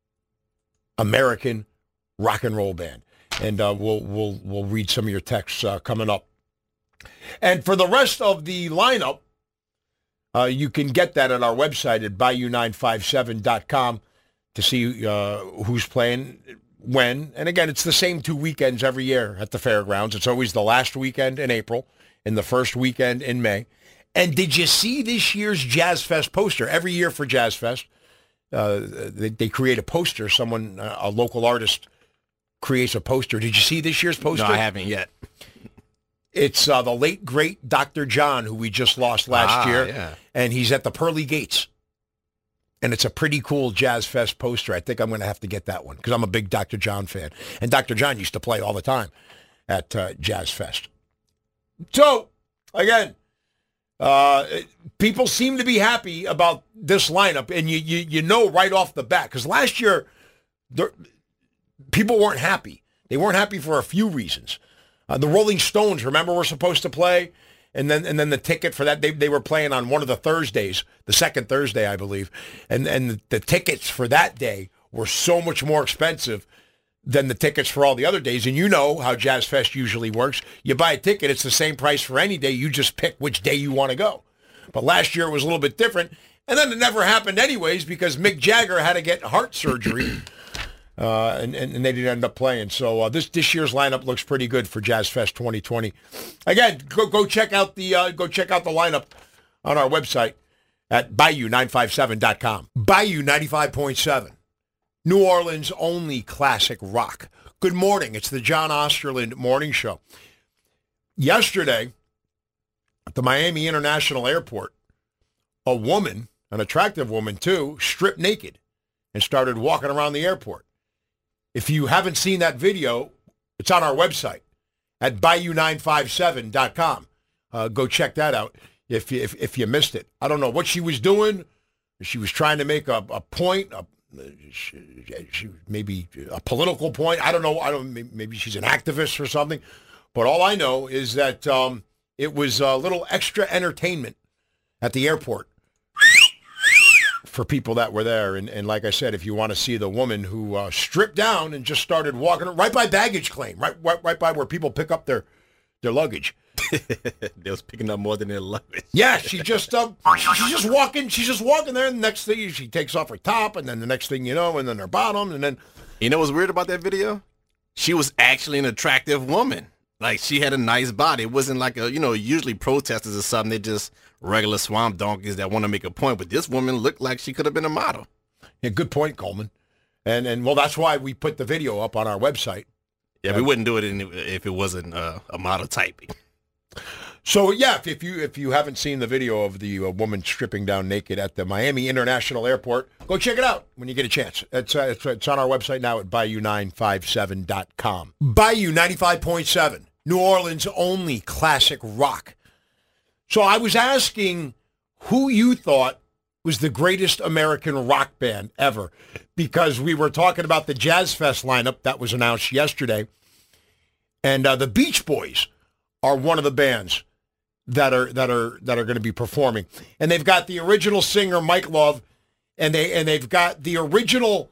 American rock and roll band? And uh, we'll we'll we'll read some of your texts uh, coming up. And for the rest of the lineup, uh, you can get that at our website at bayou nine five seven dot com to see uh, who's playing. When, and again, it's the same two weekends every year at the fairgrounds. It's always the last weekend in April and the first weekend in May. And did you see this year's Jazz Fest poster? Every year for Jazz Fest, uh, they, they create a poster. Someone, uh, a local artist, creates a poster. Did you see this year's poster? No, I haven't yet. It's uh, the late, great Doctor John, who we just lost last ah, year. Yeah. And he's at the Pearly Gates. And it's a pretty cool Jazz Fest poster. I think I'm going to have to get that one because I'm a big Doctor John fan. And Doctor John used to play all the time at uh, Jazz Fest. So, again, uh, people seem to be happy about this lineup. And you you, you know right off the bat, because last year, there, people weren't happy. They weren't happy for a few reasons. Uh, the Rolling Stones, remember, were supposed to play. And then and then the ticket for that, they they were playing on one of the Thursdays, the second Thursday, I believe. And and the, the tickets for that day were so much more expensive than the tickets for all the other days. And you know how Jazz Fest usually works. You buy a ticket, it's the same price for any day. You just pick which day you want to go. But last year it was a little bit different. And then it never happened anyways because Mick Jagger had to get heart surgery, uh, and, and, and they didn't end up playing. So uh, this this year's lineup looks pretty good for Jazz Fest twenty twenty. Again, go go check out the uh, go check out the lineup on our website at Bayou nine five seven dot com. Bayou ninety-five point seven, New Orleans' only classic rock. Good morning. It's the John Osterland Morning Show. Yesterday, at the Miami International Airport, a woman, an attractive woman too, stripped naked and started walking around the airport. If you haven't seen that video, it's on our website at Bayou nine five seven dot com. Uh, go check that out if you, if, if you missed it. I don't know what she was doing. She was trying to make a, a point, a, she, she, maybe a political point. I don't know. I don't. Maybe she's an activist or something. But all I know is that um, it was a little extra entertainment at the airport for people that were there. And, and like I said, if you want to see the woman who uh, stripped down and just started walking right by baggage claim, right, right, right by where people pick up their, their luggage. They was picking up more than their luggage. Yeah, she just uh, she's just walking. She's just walking there, and the next thing she takes off her top, and then the next thing you know, and then her bottom, and then. You know what's weird about that video? She was actually an attractive woman. Like, she had a nice body. It wasn't like a, you know, usually protesters or something. They're just regular swamp donkeys that want to make a point. But this woman looked like she could have been a model. Yeah, good point, Coleman. And, and well, that's why we put the video up on our website. Yeah, we wouldn't do it in, if it wasn't uh, a model type. So, yeah, if, if you if you haven't seen the video of the uh, woman stripping down naked at the Miami International Airport, go check it out when you get a chance. It's, uh, it's, it's on our website now at Bayou nine five seven dot com. Bayou ninety-five point seven. New Orleans' only classic rock. So I was asking who you thought was the greatest American rock band ever, because we were talking about the Jazz Fest lineup that was announced yesterday, and uh, the Beach Boys are one of the bands that are that are that are going to be performing, and they've got the original singer Mike Love, and they and they've got the original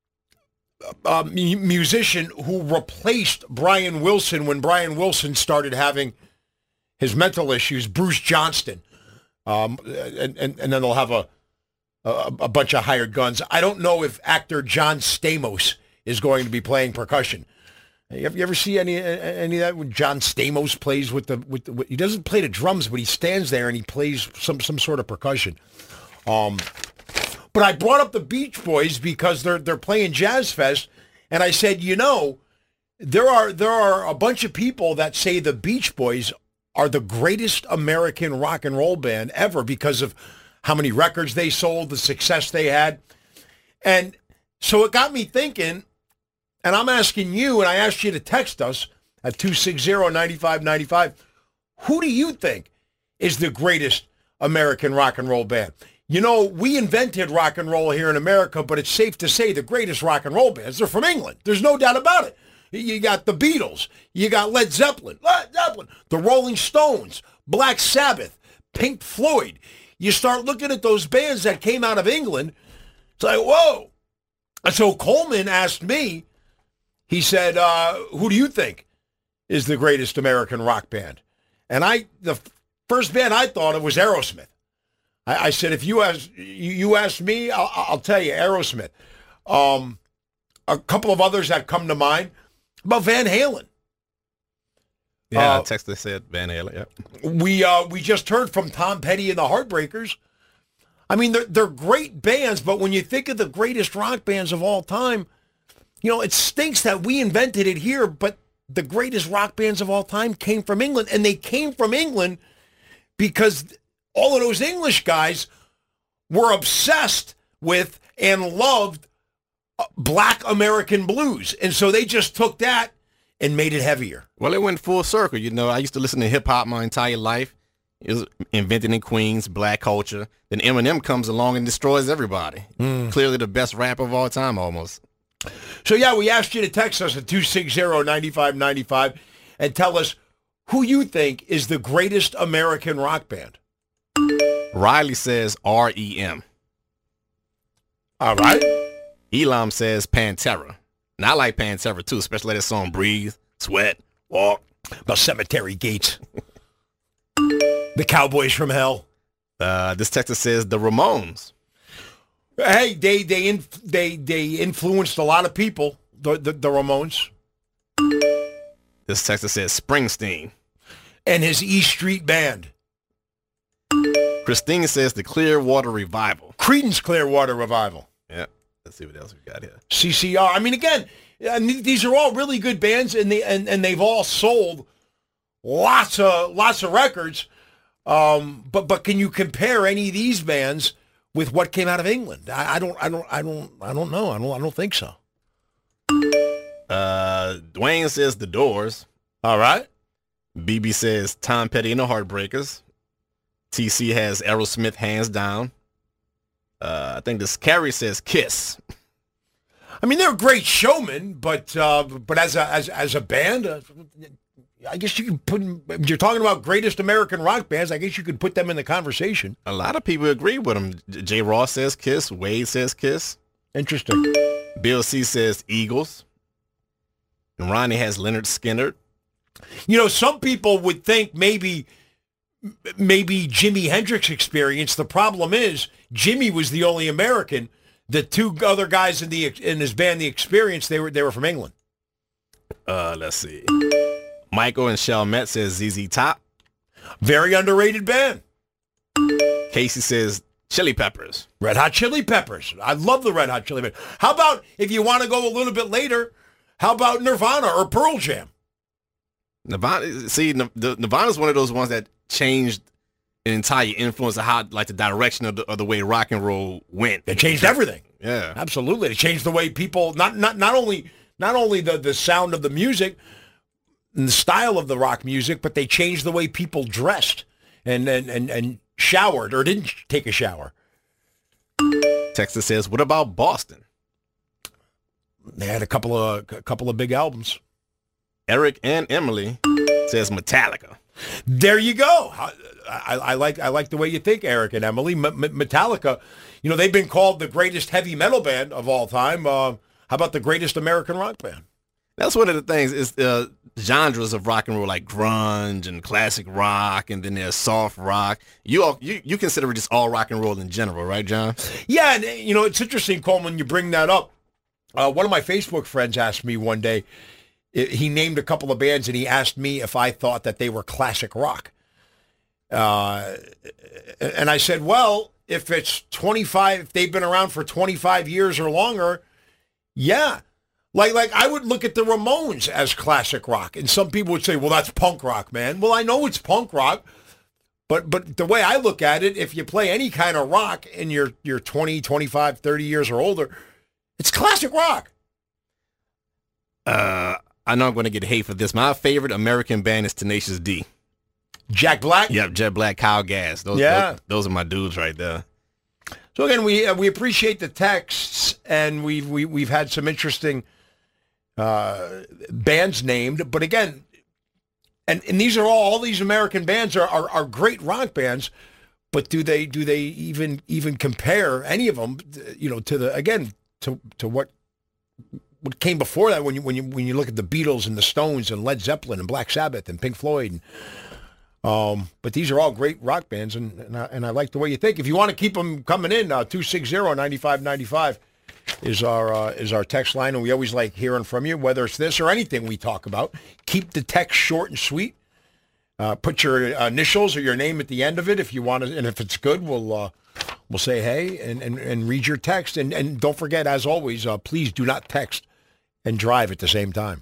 Uh, musician who replaced Brian Wilson when Brian Wilson started having his mental issues, Bruce Johnston. Um, and, and, and then they'll have a, a a bunch of hired guns. I don't know if actor John Stamos is going to be playing percussion. You ever, you ever see any any of that when John Stamos plays with the with, the, with he doesn't play the drums, but he stands there and he plays some some sort of percussion. Um. But I brought up the Beach Boys because they're they're playing Jazz Fest, and I said, you know, there are there are a bunch of people that say the Beach Boys are the greatest American rock and roll band ever because of how many records they sold, the success they had. And so it got me thinking, and I'm asking you, and I asked you to text us at two six zero, nine five nine five, who do you think is the greatest American rock and roll band? You know, we invented rock and roll here in America, but it's safe to say the greatest rock and roll bands are from England. There's no doubt about it. You got the Beatles. You got Led Zeppelin. Led Zeppelin. The Rolling Stones. Black Sabbath. Pink Floyd. You start looking at those bands that came out of England. It's like, whoa. And so Coleman asked me, he said, uh, who do you think is the greatest American rock band? And I, the first band I thought of was Aerosmith. I said, if you ask, you ask me, I'll, I'll tell you, Aerosmith. Um, a couple of others that come to mind, about Van Halen. Yeah, uh, I texted said Van Halen, yeah. We uh, we just heard from Tom Petty and the Heartbreakers. I mean, they're, they're great bands, but when you think of the greatest rock bands of all time, you know, it stinks that we invented it here, but the greatest rock bands of all time came from England, and they came from England because all of those English guys were obsessed with and loved black American blues. And so they just took that and made it heavier. Well, it went full circle. You know, I used to listen to hip-hop my entire life. It was invented in Queens, black culture. Then Eminem comes along and destroys everybody. Mm. Clearly the best rapper of all time almost. So, yeah, we asked you to text us at two six zero, nine five nine five and tell us who you think is the greatest American rock band. Riley says R E M. All right. Elam says Pantera. And I like Pantera, too, especially that song Breathe, Sweat, Walk. The Cemetery Gates. The Cowboys from Hell. Uh, this texter says the Ramones. Hey, they they in, they they influenced a lot of people. The the, the Ramones. This texter says Springsteen. And his E Street Band. Christine says the Clearwater Revival. Creedence Clearwater Revival. Yeah. Let's see what else we got here. C C R. I mean, again, I mean, these are all really good bands, and they and, and they've all sold lots of lots of records. Um, but but can you compare any of these bands with what came out of England? I, I don't I don't I don't I don't know. I don't I don't think so. Uh, Dwayne says the Doors. All right. B B says Tom Petty and the Heartbreakers. T C has Aerosmith hands down. Uh, I think this Carrie says Kiss. I mean, they're great showmen, but uh, but as a as as a band, uh, I guess you can put. If you're talking about greatest American rock bands, I guess you could put them in the conversation. A lot of people agree with them. J. Ross says Kiss. Wade says Kiss. Interesting. Bill C says Eagles. And Ronnie has Leonard Skinner. You know, some people would think maybe maybe Jimi Hendrix Experience. The problem is Jimmy was the only American. The two other guys in the in his band, The Experience, they were they were from England. Uh, let's see. Michael and Chalmette says Z Z Top. Very underrated band. Casey says Chili Peppers. Red Hot Chili Peppers. I love the Red Hot Chili Peppers. How about, if you want to go a little bit later, how about Nirvana or Pearl Jam? Nirvana, see, Nirvana is one of those ones that changed an entire influence of how, like, the direction of the, of the way rock and roll went. It changed everything. Yeah, absolutely. It changed the way people, not not not only not only the, the sound of the music and the style of the rock music, but they changed the way people dressed and and and, and showered or didn't take a shower. Texas says, "What about Boston?" They had a couple of a couple of big albums. Eric and Emily says Metallica. There you go. I, I, I like I like the way you think, Eric and Emily. M- M- Metallica, you know, they've been called the greatest heavy metal band of all time. Uh, how about the greatest American rock band? That's one of the things is uh, genres of rock and roll, like grunge and classic rock, and then there's soft rock. You all you, you consider it just all rock and roll in general, right, John? Yeah, and you know, it's interesting, Coleman, you bring that up. Uh, one of my Facebook friends asked me one day, he named a couple of bands, and he asked me if I thought that they were classic rock. Uh, and I said, well, if it's twenty-five, if they've been around for twenty-five years or longer, yeah. Like, like I would look at the Ramones as classic rock, and some people would say, well, that's punk rock, man. Well, I know it's punk rock, but but the way I look at it, if you play any kind of rock and you're, you're twenty, twenty-five, thirty years or older, it's classic rock. Uh, I know I'm going to get hate for this. My favorite American band is Tenacious D. Jack Black? Yep, Jet Black, Kyle Gass. Those, yeah. those, those are my dudes right there. So again, we uh, we appreciate the texts, and we've we, we've had some interesting uh, bands named. But again, and, and these are all all these American bands are, are are great rock bands. But do they do they even even compare any of them? You know, to the again to to what what came before that? When you when you when you look at the Beatles and the Stones and Led Zeppelin and Black Sabbath and Pink Floyd. And, Um, but these are all great rock bands, and and I, and I like the way you think. If you want to keep them coming in, uh, two six zero, nine five nine five is our uh, is our text line, and we always like hearing from you, whether it's this or anything we talk about. Keep the text short and sweet. Uh, put your initials or your name at the end of it if you want to, and if it's good, we'll uh, we'll say hey and, and, and read your text. And, and don't forget, as always, uh, please do not text and drive at the same time.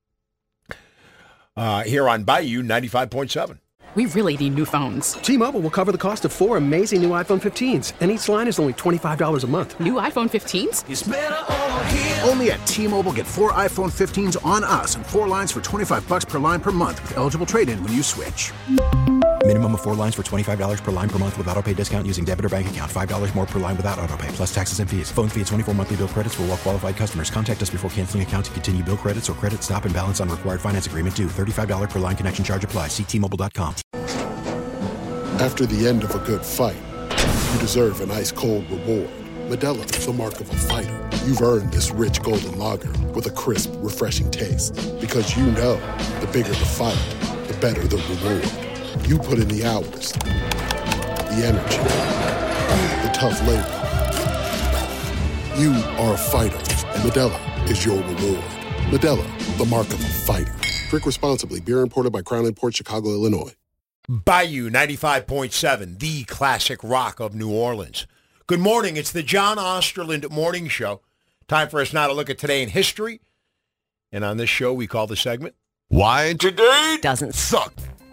Uh, here on Bayou ninety-five point seven. We really need new phones. T-Mobile will cover the cost of four amazing new iPhone fifteens, and each line is only twenty-five dollars a month. New iPhone fifteens? It's better over here. Only at T-Mobile, get four iPhone fifteens on us and four lines for twenty-five bucks per line per month with eligible trade-in when you switch. Minimum of four lines for twenty-five dollars per line per month with autopay discount using debit or bank account. five dollars more per line without autopay, plus taxes and fees. Phone fee at twenty-four monthly bill credits for well-qualified customers. Contact us before canceling account to continue bill credits or credit stop and balance on required finance agreement due. thirty-five dollars per line connection charge applies. See T Mobile dot com. After the end of a good fight, you deserve an ice-cold reward. Modelo is the mark of a fighter. You've earned this rich golden lager with a crisp, refreshing taste. Because you know, the bigger the fight, the better the reward. You put in the hours, the the energy, the tough labor. You are a fighter, and Modelo is your reward. Modelo, the mark of a fighter. Drink responsibly. Beer imported by Crown Imports, Chicago, Illinois. Bayou ninety-five point seven, the classic rock of New Orleans. Good morning. It's the John Osterland Morning Show. Time for us now to look at today in history. And on this show, we call the segment, Why Today Doesn't Suck.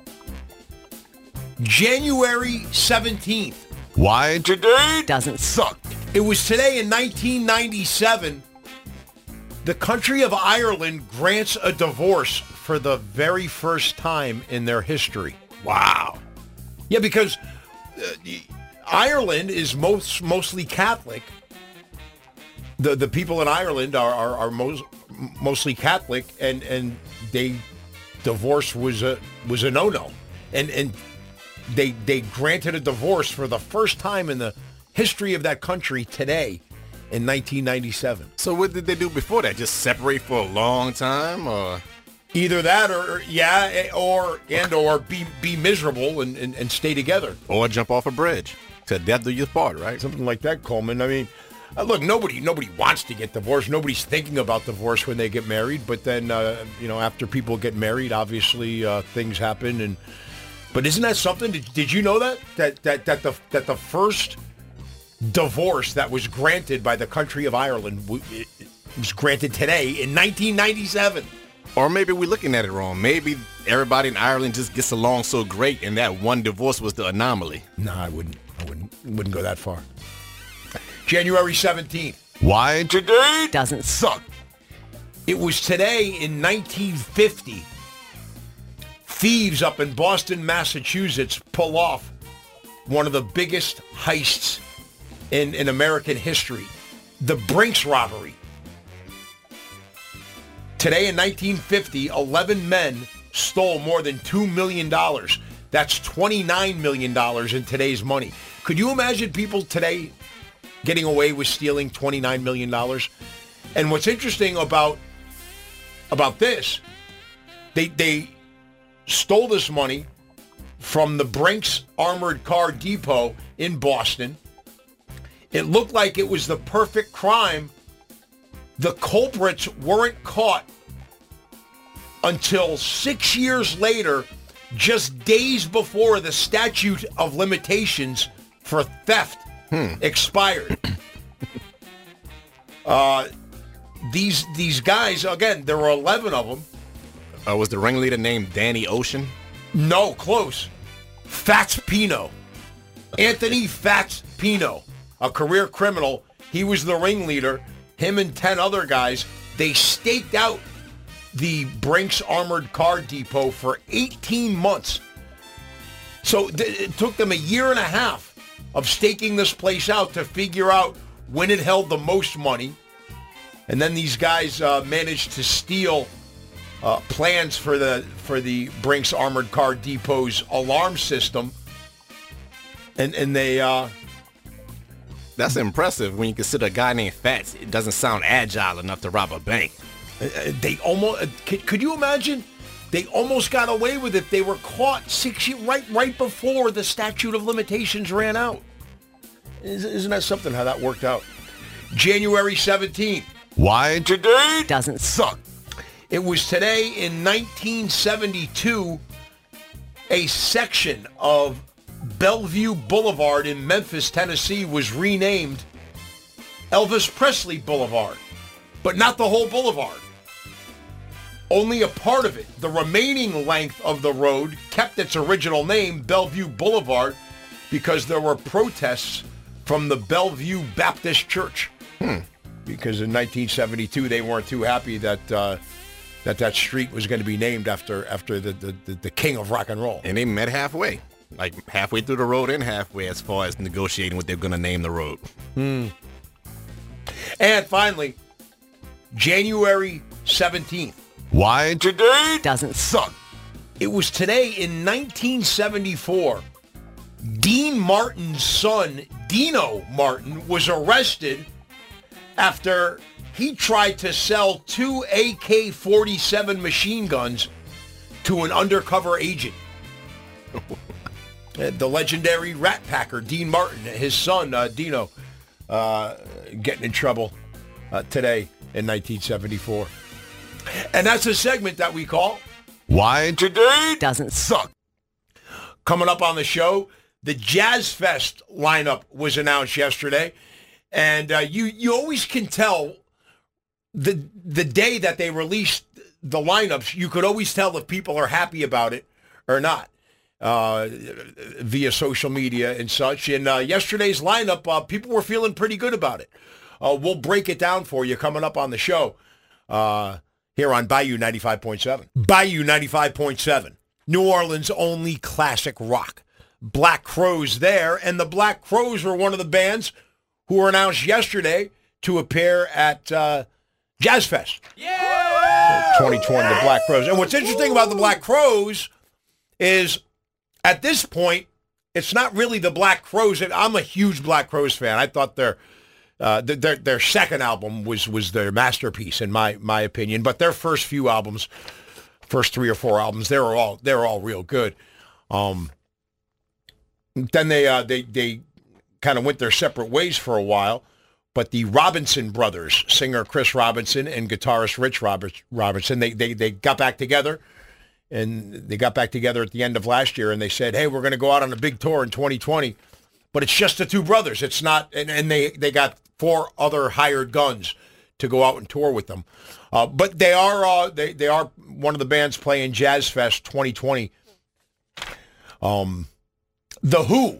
January seventeenth. Why Today Doesn't Suck. It was today in nineteen ninety-seven, the country of Ireland grants a divorce for the very first time in their history. Wow. Yeah, because uh, Ireland is most mostly Catholic. The the people in Ireland are are, are most mostly Catholic, and, and they divorce was a was a no-no. And and they they granted a divorce for the first time in the history of that country today in nineteen ninety-seven. So what did they do before that? Just separate for a long time, or either that, or yeah, or and or be be miserable and, and, and stay together, or jump off a bridge to death do your part, right? Something like that, Coleman. I mean, uh, look, nobody nobody wants to get divorced. Nobody's thinking about divorce when they get married. But then, uh, you know, after people get married, obviously uh, things happen. And but isn't that something? Did, did you know that that that that the that the first divorce that was granted by the country of Ireland it was granted today in nineteen ninety-seven? Or maybe we're looking at it wrong. Maybe everybody in Ireland just gets along so great, and that one divorce was the anomaly. No, I wouldn't. I wouldn't. Wouldn't go that far. January seventeenth. Why Today Doesn't Suck. It was today in nineteen fifty. Thieves up in Boston, Massachusetts pull off one of the biggest heists in, in American history, the Brinks robbery. Today in nineteen fifty, eleven men stole more than two million dollars. That's twenty-nine million dollars in today's money. Could you imagine people today getting away with stealing twenty-nine million dollars? And what's interesting about about this, they they stole this money from the Brinks Armored Car Depot in Boston. It looked like it was the perfect crime. The culprits weren't caught until six years later, just days before the statute of limitations for theft hmm. expired. uh, these these guys, again, there were eleven of them. Uh, was the ringleader named Danny Ocean? No, close. Fats Pino. Anthony Fats Pino, a career criminal. He was the ringleader. Him and ten other guys, they staked out the Brinks Armored Car Depot for eighteen months. So th- it took them a year and a half of staking this place out to figure out when it held the most money. And then these guys uh, managed to steal uh, plans for the for the Brinks Armored Car Depot's alarm system. And and they... Uh, That's impressive when you consider a guy named Fats. It doesn't sound agile enough to rob a bank. Uh, they almost... Uh, could, could you imagine? They almost got away with it. They were caught six years, right, right before the statute of limitations ran out. Isn't that something how that worked out? January seventeenth. Why Today Doesn't Suck. It was today in nineteen seventy-two, a section of Bellevue Boulevard in Memphis, Tennessee was renamed Elvis Presley Boulevard, but not the whole boulevard. Only a part of it. The remaining length of the road kept its original name, Bellevue Boulevard, because there were protests from the Bellevue Baptist Church. Hmm. Because in nineteen seventy-two, they weren't too happy that uh, that that street was going to be named after after the, the, the, the king of rock and roll. And they met halfway. Like halfway through the road and halfway as far as negotiating what they're going to name the road. Hmm. And finally, January seventeenth. Why Today Doesn't Suck. It was today in nineteen seventy-four. Dean Martin's son, Dino Martin, was arrested after he tried to sell two A K forty-seven machine guns to an undercover agent. Uh, the legendary Rat Packer, Dean Martin, his son, uh, Dino, uh, getting in trouble uh, today in nineteen seventy-four. And that's a segment that we call Why Today Doesn't Suck. Coming up on the show, the Jazz Fest lineup was announced yesterday. And uh, you you always can tell the the day that they released the lineups, you could always tell if people are happy about it or not uh, via social media and such. And uh, yesterday's lineup, uh, people were feeling pretty good about it. Uh, we'll break it down for you coming up on the show uh, here on Bayou ninety-five point seven. Bayou ninety-five point seven, New Orleans' only classic rock. Black Crowes there, and the Black Crowes were one of the bands who were announced yesterday to appear at uh, Jazz Fest. Yeah! twenty twenty, the Black Crowes. And what's interesting about the Black Crowes is, at this point, it's not really the Black Crowes. I'm a huge Black Crowes fan. I thought their uh, their their second album was was their masterpiece, in my my opinion. But their first few albums, first three or four albums, they were all they were all real good. Um, then they uh, they they. kind of went their separate ways for a while, but the Robinson brothers, singer Chris Robinson and guitarist Rich Robinson, they they they got back together, and they got back together at the end of last year, and they said, hey, we're going to go out on a big tour in twenty twenty, but it's just the two brothers. It's not, and, and they, they got four other hired guns to go out and tour with them. Uh, but they are uh, they, they are one of the bands playing Jazz Fest twenty twenty. Um, The Who.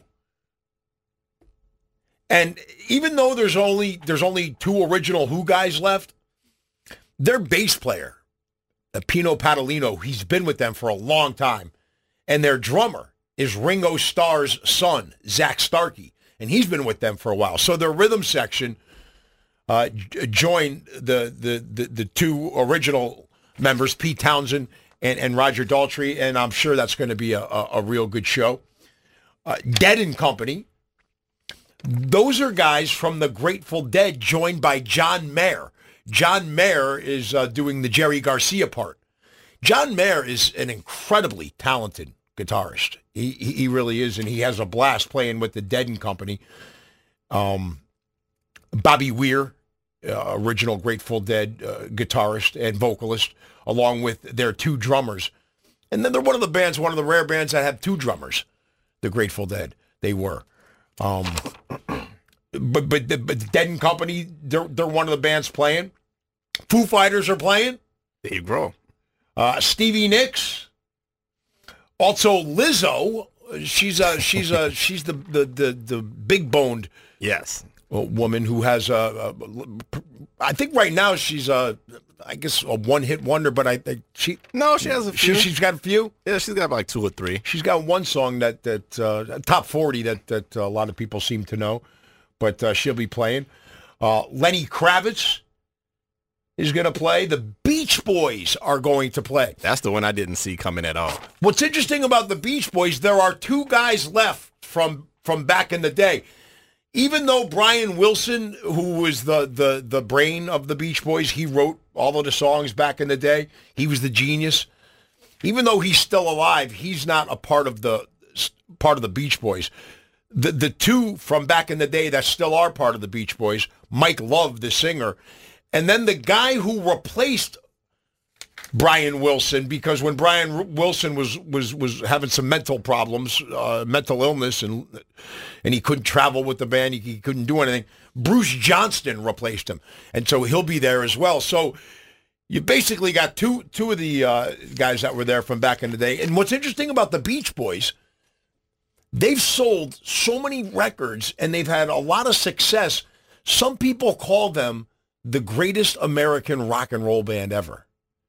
And even though there's only there's only two original Who guys left, their bass player, Pino Padalino, he's been with them for a long time. And their drummer is Ringo Starr's son, Zach Starkey. And he's been with them for a while. So their rhythm section uh, joined the, the, the, the two original members, Pete Townsend and, and Roger Daltrey. And I'm sure that's going to be a, a, a real good show. Uh, Dead and Company. Those are guys from the Grateful Dead joined by John Mayer. John Mayer is uh, doing the Jerry Garcia part. John Mayer is an incredibly talented guitarist. He, he he really is, and he has a blast playing with the Dead and Company. Um, Bobby Weir, uh, original Grateful Dead uh, guitarist and vocalist, along with their two drummers. And then they're one of the bands, one of the rare bands that have two drummers, the Grateful Dead. They were. Um, but but the, but the Dead and Company, they're they're one of the bands playing. Foo Fighters are playing. Dave Grohl, uh, Stevie Nicks, also Lizzo. She's a she's a she's the the the, the big boned yes woman who has a, a. I think right now she's a. I guess a one-hit wonder, but I think she no, she has a few. She, she's got a few. Yeah, she's got like two or three. She's got one song that that uh, top forty that that uh, a lot of people seem to know, but uh, she'll be playing. Uh, Lenny Kravitz is going to play. The Beach Boys are going to play. That's the one I didn't see coming at all. What's interesting about the Beach Boys, there are two guys left from from back in the day. Even though Brian Wilson, who was the, the, the brain of the Beach Boys, he wrote all of the songs back in the day. He was the genius. Even though he's still alive, he's not a part of the part of the Beach Boys. The the two from back in the day that still are part of the Beach Boys, Mike Love, the singer, and then the guy who replaced Brian Wilson, because when Brian Wilson was was was having some mental problems, uh, mental illness, and and he couldn't travel with the band, he, he couldn't do anything. Bruce Johnston replaced him, and so he'll be there as well. So you basically got two two of the uh, guys that were there from back in the day. And what's interesting about the Beach Boys, they've sold so many records and they've had a lot of success. Some people call them the greatest American rock and roll band ever.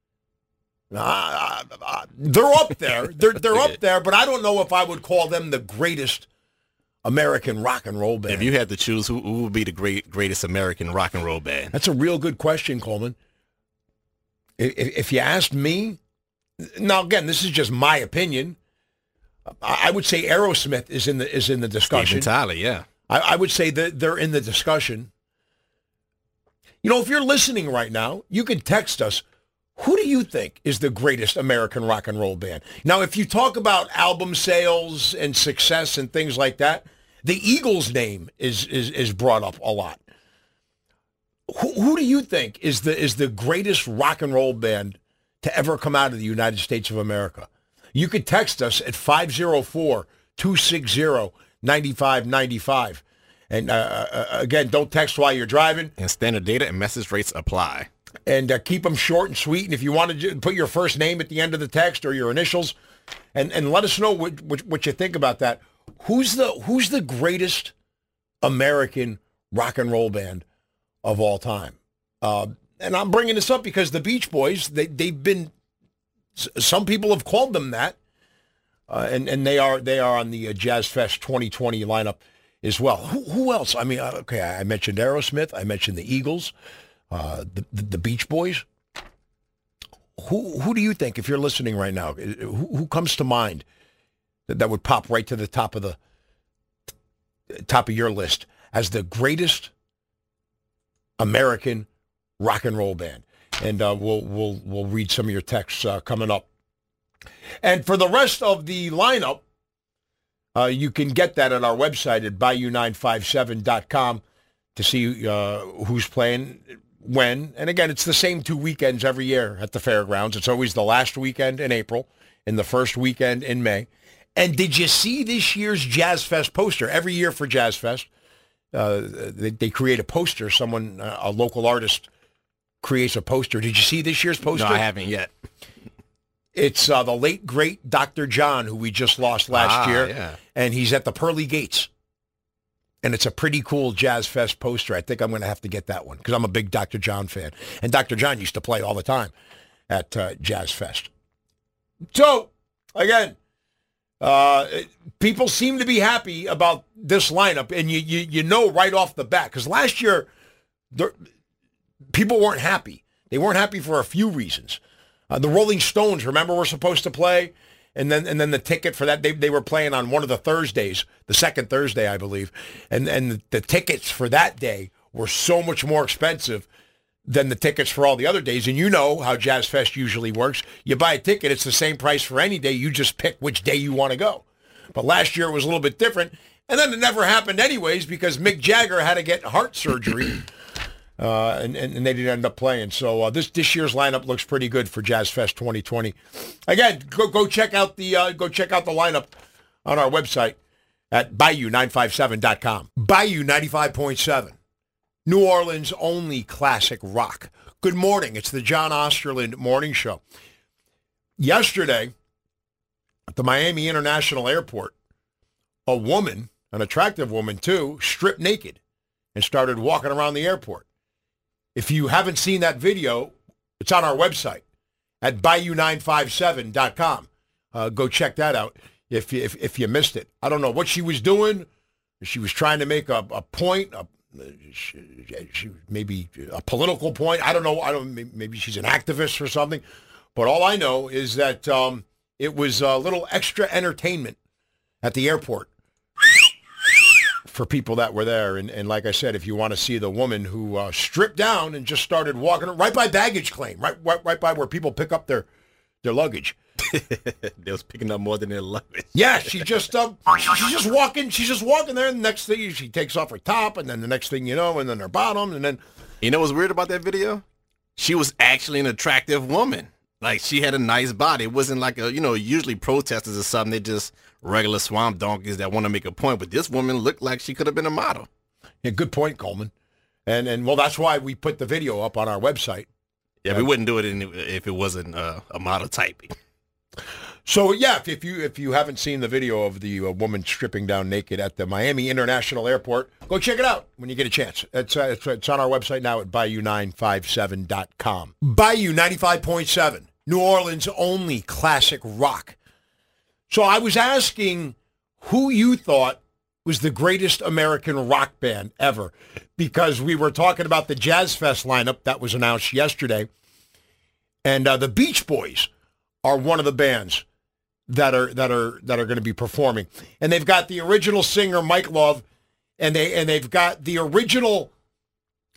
Uh, uh, they're up there. They're they're up there, but I don't know if I would call them the greatest American rock and roll band. If you had to choose, who, who would be the great greatest American rock and roll band? That's a real good question, Coleman. If, if you asked me, now again, this is just my opinion. I would say Aerosmith is in the is in the discussion. Steven Tyler, yeah. I, I would say that they're in the discussion. You know, if you're listening right now, you can text us. Who do you think is the greatest American rock and roll band? Now, if you talk about album sales and success and things like that, the Eagles' name is is, is brought up a lot. Who, who do you think is the is the greatest rock and roll band to ever come out of the United States of America? You could text us at five oh four, two six zero, nine five nine five. And uh, again, don't text while you're driving. And standard data and message rates apply. And uh, keep them short and sweet. And if you want to put your first name at the end of the text or your initials, and, and let us know what, what what you think about that. Who's the who's the greatest American rock and roll band of all time? Uh, and I'm bringing this up because the Beach Boys, they they've been, some people have called them that, uh, and and they are they are on the uh, Jazz Fest twenty twenty lineup as well. Who who else? I mean, okay, I mentioned Aerosmith. I mentioned the Eagles. Uh, the, the the Beach Boys. Who who do you think, if you're listening right now, who, who comes to mind that, that would pop right to the top of the top of your list as the greatest American rock and roll band? And uh, we'll we'll we'll read some of your texts uh, coming up. And for the rest of the lineup, uh, you can get that at our website at bayou nine five seven dot com to see uh, who's playing. When, and again, it's the same two weekends every year at the fairgrounds. It's always the last weekend in April and the first weekend in May. And did you see this year's Jazz Fest poster? Every year for Jazz Fest, uh, they, they create a poster. Someone, uh, a local artist, creates a poster. Did you see this year's poster? No, I haven't yet. It's uh, the late, great Doctor John, who we just lost last ah, year. Yeah. And he's at the Pearly Gates. And it's a pretty cool Jazz Fest poster. I think I'm going to have to get that one because I'm a big Doctor John fan. And Doctor John used to play all the time at uh, Jazz Fest. So, again, uh, people seem to be happy about this lineup. And you you, you know right off the bat, because last year, there, people weren't happy. They weren't happy for a few reasons. Uh, the Rolling Stones, remember, were supposed to play? And then and then the ticket for that, they they were playing on one of the Thursdays, the second Thursday, I believe. And and the, the tickets for that day were so much more expensive than the tickets for all the other days. And you know how Jazz Fest usually works. You buy a ticket, it's the same price for any day. You just pick which day you want to go. But last year it was a little bit different. And then it never happened anyways because Mick Jagger had to get heart surgery. Uh, and, and, and they didn't end up playing. So uh, this this year's lineup looks pretty good for Jazz Fest twenty twenty. Again, go go check out the uh, go check out the lineup on our website at bayou nine five seven dot com. Bayou ninety-five point seven, New Orleans' only classic rock. Good morning. It's the John Osterland Morning Show. Yesterday, at the Miami International Airport, a woman, an attractive woman too, stripped naked and started walking around the airport. If you haven't seen that video, it's on our website at bayou nine five seven dot com. Uh, go check that out if you, if if you missed it. I don't know what she was doing. She was trying to make a, a point, a, she, she, maybe a political point. I don't know. I don't. Maybe she's an activist or something. But all I know is that um, it was a little extra entertainment at the airport for people that were there. And, and like I said, if you want to see the woman who uh, stripped down and just started walking right by baggage claim, right, right, right by where people pick up their, their luggage. They was picking up more than their luggage. Yeah, she just, uh, she, she's just walking, she's just walking there, and the next thing she takes off her top, and then the next thing you know, and then her bottom, and then. You know what's weird about that video? She was actually an attractive woman. Like, she had a nice body. It wasn't like a, you know, usually protesters or something, they just regular swamp donkeys that want to make a point. But this woman looked like she could have been a model. Yeah, good point, Coleman. And, and well, that's why we put the video up on our website. Yeah, uh, we wouldn't do it in, if it wasn't uh, a model type. So, yeah, if, if you if you haven't seen the video of the uh, woman stripping down naked at the Miami International Airport, go check it out when you get a chance. It's, uh, it's, it's on our website now at bayou nine five seven dot com. Bayou ninety-five point seven, New Orleans' only classic rock. So I was asking who you thought was the greatest American rock band ever, because we were talking about the Jazz Fest lineup that was announced yesterday, and uh, the Beach Boys are one of the bands that are that are that are going to be performing, and they've got the original singer Mike Love, and they and they've got the original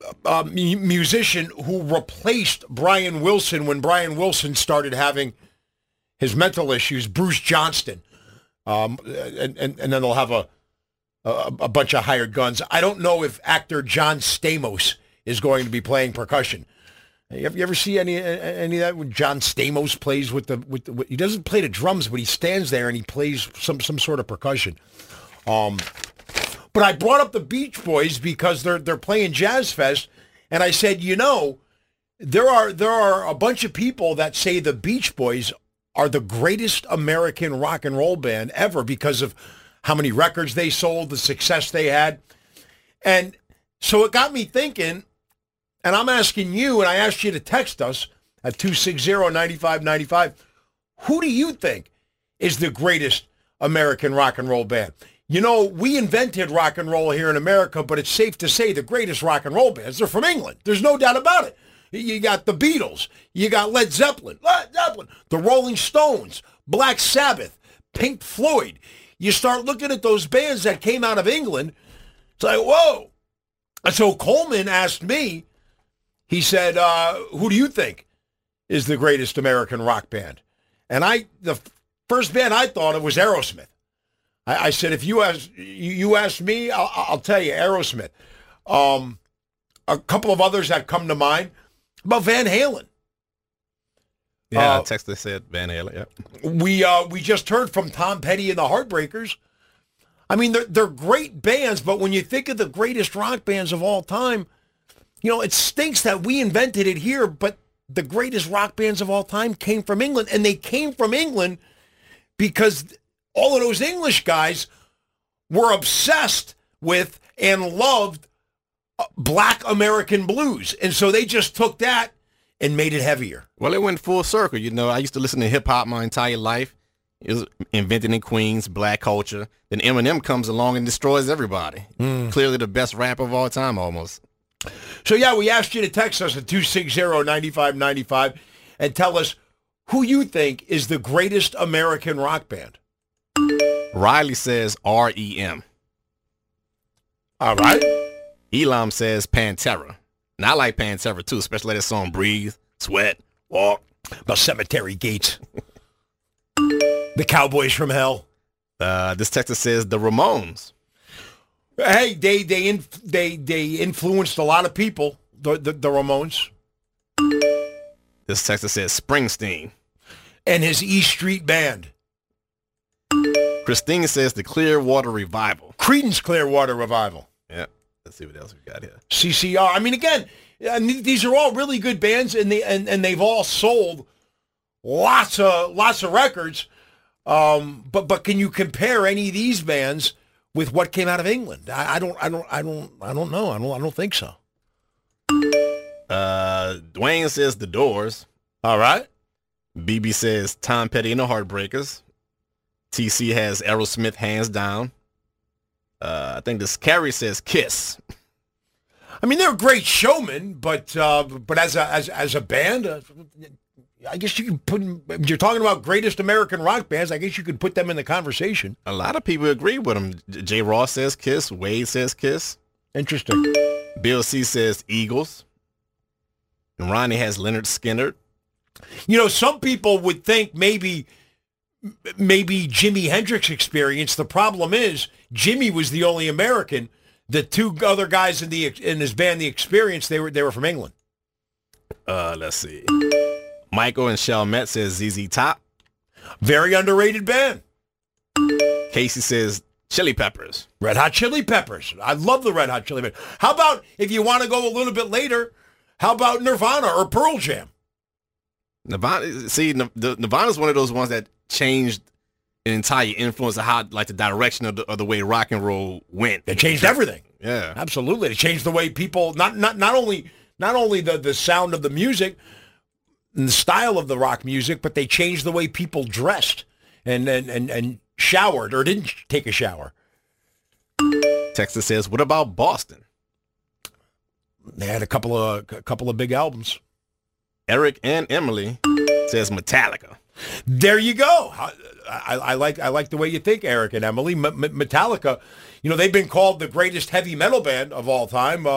uh, mu- musician who replaced Brian Wilson when Brian Wilson started having his mental issues, Bruce Johnston. Um, and, and, and then they'll have a, a a bunch of hired guns. I don't know if actor John Stamos is going to be playing percussion. You ever, you ever see any any of that when John Stamos plays with the with, the, with he doesn't play the drums, but he stands there and he plays some some sort of percussion. Um, but I brought up the Beach Boys because they're they're playing Jazz Fest, and I said, you know, there are there are a bunch of people that say the Beach Boys are the greatest American rock and roll band ever because of how many records they sold, the success they had. And so it got me thinking, and I'm asking you, and I asked you to text us at two six zero, nine five nine five, who do you think is the greatest American rock and roll band? You know, we invented rock and roll here in America, but it's safe to say the greatest rock and roll bands are from England. There's no doubt about it. You got the Beatles. You got Led Zeppelin. Led Zeppelin. The Rolling Stones. Black Sabbath. Pink Floyd. You start looking at those bands that came out of England. It's like, whoa. And so Coleman asked me, he said, uh, who do you think is the greatest American rock band? And I, the first band I thought of was Aerosmith. I, I said, if you ask, you, you ask me, I'll, I'll tell you, Aerosmith. Um, a couple of others that come to mind. About Van Halen. Yeah, uh, Texas said Van Halen, yeah. We uh, we just heard from Tom Petty and the Heartbreakers. I mean, they're, they're great bands, but when you think of the greatest rock bands of all time, you know, it stinks that we invented it here, but the greatest rock bands of all time came from England, and they came from England because all of those English guys were obsessed with and loved Black American blues, and so they just took that and made it heavier. Well, it went full circle. You know, I used to listen to hip hop my entire life. It was invented in Queens, black culture. Then Eminem comes along and destroys everybody. Mm. Clearly the best rapper of all time, almost. So yeah, we asked you to text us at two six zero, nine five nine five and tell us who you think is the greatest American rock band. Riley says R E M. All right. Elam says Pantera. And I like Pantera too, especially that song Breathe, Sweat, Walk. About Cemetery Gates. The Cowboys from Hell. Uh, this texter says the Ramones. Hey, they they in, they they influenced a lot of people, the, the, the Ramones. This texter says Springsteen. And his E Street Band. Christine says the Clearwater Revival. Creedence Clearwater Revival. Yeah. Let's see what else we got here. C C R. I mean, again, these are all really good bands, and they and, and they've all sold lots of lots of records. Um, but but can you compare any of these bands with what came out of England? I, I don't I don't I don't I don't know. I don't I don't think so. Uh, Dwayne says the Doors. All right. B B says Tom Petty and the Heartbreakers. T C has Aerosmith hands down. Uh, I think this Carrie says Kiss. I mean, they're great showmen, but uh, but as a as as a band, uh, I guess you can put. If you're talking about greatest American rock bands, I guess you could put them in the conversation. A lot of people agree with them. Jay Ross says Kiss. Wade says Kiss. Interesting. Bill C says Eagles. And Ronnie has Leonard Skinner. You know, some people would think maybe. Maybe Jimi Hendrix Experience. The problem is Jimmy was the only American. The two other guys in the in his band, The Experience, they were they were from England. Uh, let's see. Michael and Chalmette says Z Z Top. Very underrated band. Casey says Chili Peppers. Red Hot Chili Peppers. I love the Red Hot Chili Peppers. How about, if you want to go a little bit later, how about Nirvana or Pearl Jam? Nirvana, see, Nirvana is one of those ones that changed an entire influence of how, like, the direction of the, of the way rock and roll went. They changed everything. Yeah, absolutely. They changed the way people, not not not only not only the, the sound of the music and the style of the rock music, but they changed the way people dressed and and and, and showered or didn't take a shower. Texas says, "What about Boston?" They had a couple of a couple of big albums. Eric and Emily says Metallica. There you go. I, I, I like I like the way you think, Eric and Emily. M- M- Metallica, you know, they've been called the greatest heavy metal band of all time. Uh,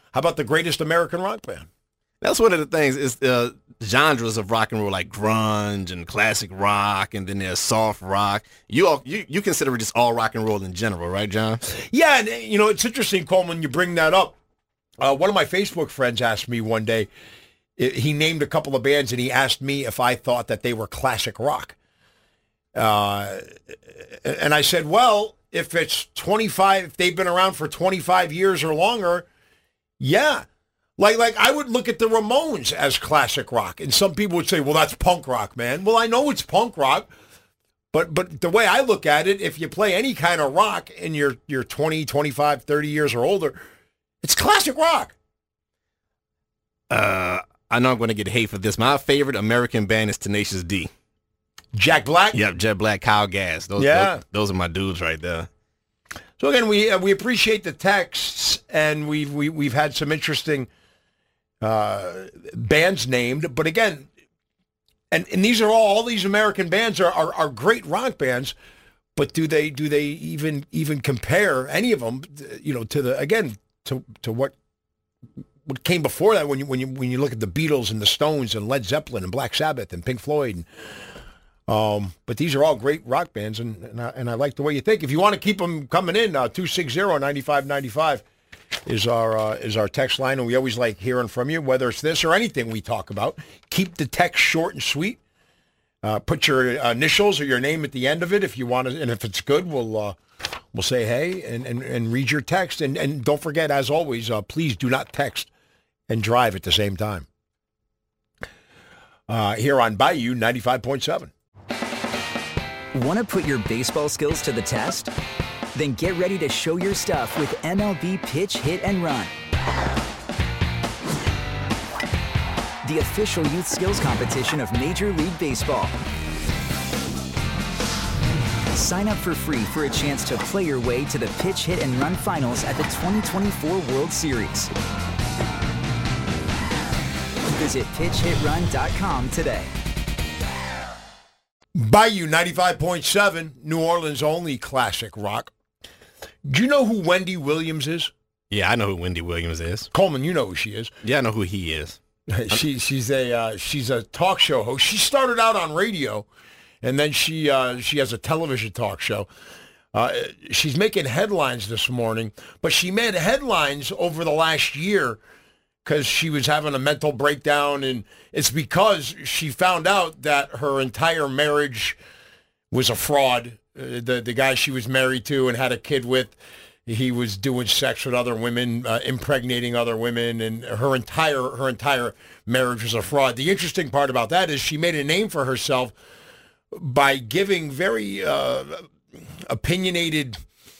How about the greatest American rock band? That's one of the things is uh, genres of rock and roll, like grunge and classic rock, and then there's soft rock. You all, you you consider it just all rock and roll in general, right, John? Yeah, and you know it's interesting, Coleman, you bring that up. Uh, one of my Facebook friends asked me one day. He named a couple of bands, and he asked me if I thought that they were classic rock. Uh, and I said, well, if it's twenty-five, if they've been around for twenty-five years or longer, yeah. Like, like I would look at the Ramones as classic rock, and some people would say, well, that's punk rock, man. Well, I know it's punk rock, but but the way I look at it, if you play any kind of rock and you're, you're twenty, twenty-five, thirty years or older, it's classic rock. Uh, I know I'm going to get hate for this. My favorite American band is Tenacious D. Jack Black? Yep, Jack Black, Kyle Gass. Those, yeah. those, those are my dudes right there. So again, we uh, we appreciate the texts, and we've we, we've had some interesting uh, bands named. But again, and, and these are all all these American bands are, are are great rock bands. But do they do they even even compare any of them? You know, to the again to to what what came before that? When you when you when you look at the Beatles and the Stones and Led Zeppelin and Black Sabbath and Pink Floyd. And, Um, but these are all great rock bands, and and I, and I like the way you think. If you want to keep them coming in, uh, two six zero, nine five nine five is our uh, is our text line, and we always like hearing from you, whether it's this or anything we talk about. Keep the text short and sweet. Uh, put your initials or your name at the end of it if you want to, and if it's good, we'll uh, we'll say hey and, and, and read your text. And, and don't forget, as always, uh, please do not text and drive at the same time. Uh, here on Bayou ninety-five point seven. Want to put your baseball skills to the test? Then get ready to show your stuff with M L B Pitch, Hit, and Run. The official youth skills competition of Major League Baseball. Sign up for free for a chance to play your way to the Pitch, Hit, and Run finals at the twenty twenty-four World Series. Visit pitch hit run dot com today. Bayou ninety-five point seven, New Orleans' only classic rock. Do you know who Wendy Williams is? Yeah, I know who Wendy Williams is. Coleman, you know who she is. Yeah, I know who he is. she she's a uh, she's a talk show host. She started out on radio, and then she uh, she has a television talk show. Uh, she's making headlines this morning, but she made headlines over the last year because she was having a mental breakdown, and it's because she found out that her entire marriage was a fraud. Uh, the the guy she was married to and had a kid with, he was doing sex with other women, uh, impregnating other women, and her entire her entire marriage was a fraud. The interesting part about that is she made a name for herself by giving very uh, opinionated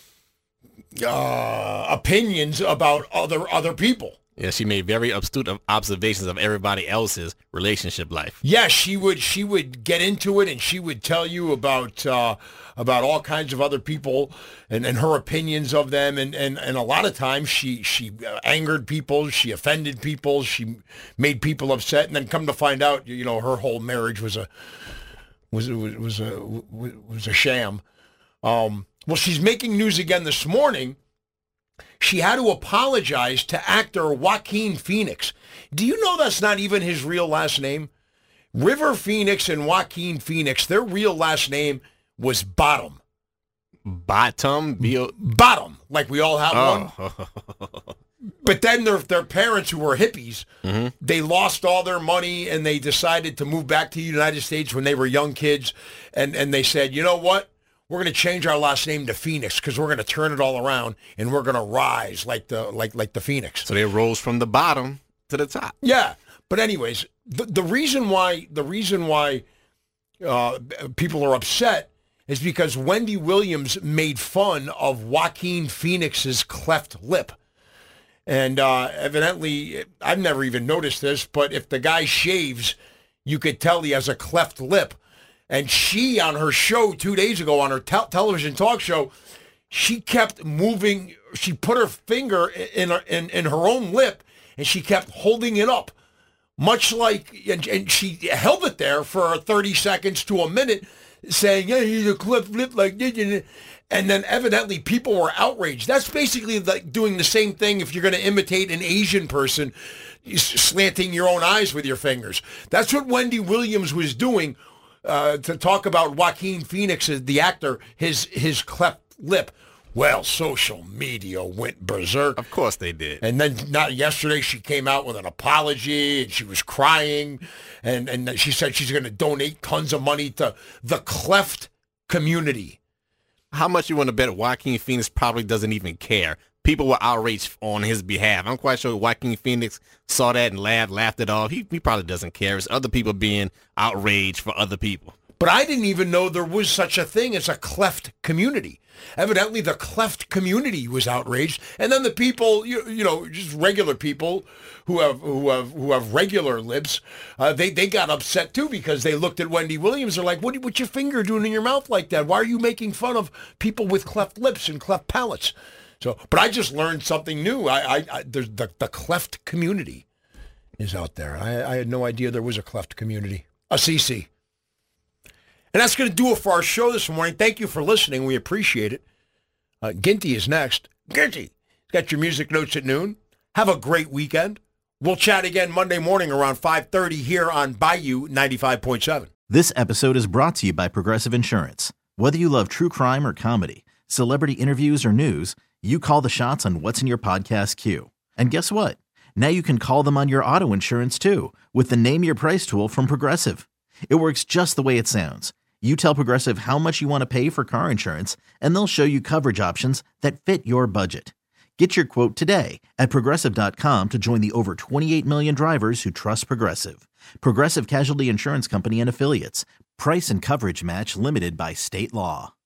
uh, opinions about other other people. Yeah, she made very astute observations of everybody else's relationship life. Yeah, she would she would get into it, and she would tell you about uh, about all kinds of other people and, and her opinions of them, and, and, and a lot of times she she angered people, she offended people, she made people upset, and then come to find out, you know, her whole marriage was a was was was a was a sham. Um, well, she's making news again this morning. She had to apologize to actor Joaquin Phoenix. Do you know that's not even his real last name? River Phoenix and Joaquin Phoenix, their real last name was Bottom. Bottom? B- Bottom, like we all have oh. one. But then their their parents, who were hippies, mm-hmm. they lost all their money, and they decided to move back to the United States when they were young kids. And, and they said, you know what? We're going to change our last name to Phoenix because we're going to turn it all around, and we're going to rise like the like like the Phoenix. So they rose from the bottom to the top. Yeah, but anyways, the the reason why the reason why uh, people are upset is because Wendy Williams made fun of Joaquin Phoenix's cleft lip, and uh, evidently, I've never even noticed this, but if the guy shaves, you could tell he has a cleft lip. And she, on her show two days ago, on her te- television talk show, she kept moving. She put her finger in, her, in in her own lip, and she kept holding it up, much like, and, and she held it there for thirty seconds to a minute, saying, yeah, he's a cleft lip like this. And then evidently people were outraged. That's basically like doing the same thing if you're going to imitate an Asian person, slanting your own eyes with your fingers. That's what Wendy Williams was doing uh, to talk about Joaquin Phoenix, the actor, his his cleft lip. Well, social media went berserk. Of course they did. And then not yesterday she came out with an apology and she was crying. And, and she said she's going to donate tons of money to the cleft community. How much you want to bet Joaquin Phoenix probably doesn't even care? People were outraged on his behalf. I'm quite sure Joaquin Phoenix saw that and laughed, laughed it off. He, he probably doesn't care. It's other people being outraged for other people. But I didn't even know there was such a thing as a cleft community. Evidently, the cleft community was outraged, and then the people, you, you know, just regular people who have who have who have regular lips, uh, they they got upset too because they looked at Wendy Williams. They're like, "What what's your finger doing in your mouth like that? Why are you making fun of people with cleft lips and cleft palates?" So, but I just learned something new. I, I, I there's the the cleft community is out there. I, I had no idea there was a cleft community. A C C. And that's going to do it for our show this morning. Thank you for listening. We appreciate it. Uh, Ginty is next. Ginty, got your music notes at noon. Have a great weekend. We'll chat again Monday morning around five thirty here on Bayou ninety-five point seven. This episode is brought to you by Progressive Insurance. Whether you love true crime or comedy, celebrity interviews or news, you call the shots on what's in your podcast queue. And guess what? Now you can call them on your auto insurance too with the Name Your Price tool from Progressive. It works just the way it sounds. You tell Progressive how much you want to pay for car insurance, and they'll show you coverage options that fit your budget. Get your quote today at Progressive dot com to join the over twenty-eight million drivers who trust Progressive. Progressive Casualty Insurance Company and Affiliates. Price and coverage match limited by state law.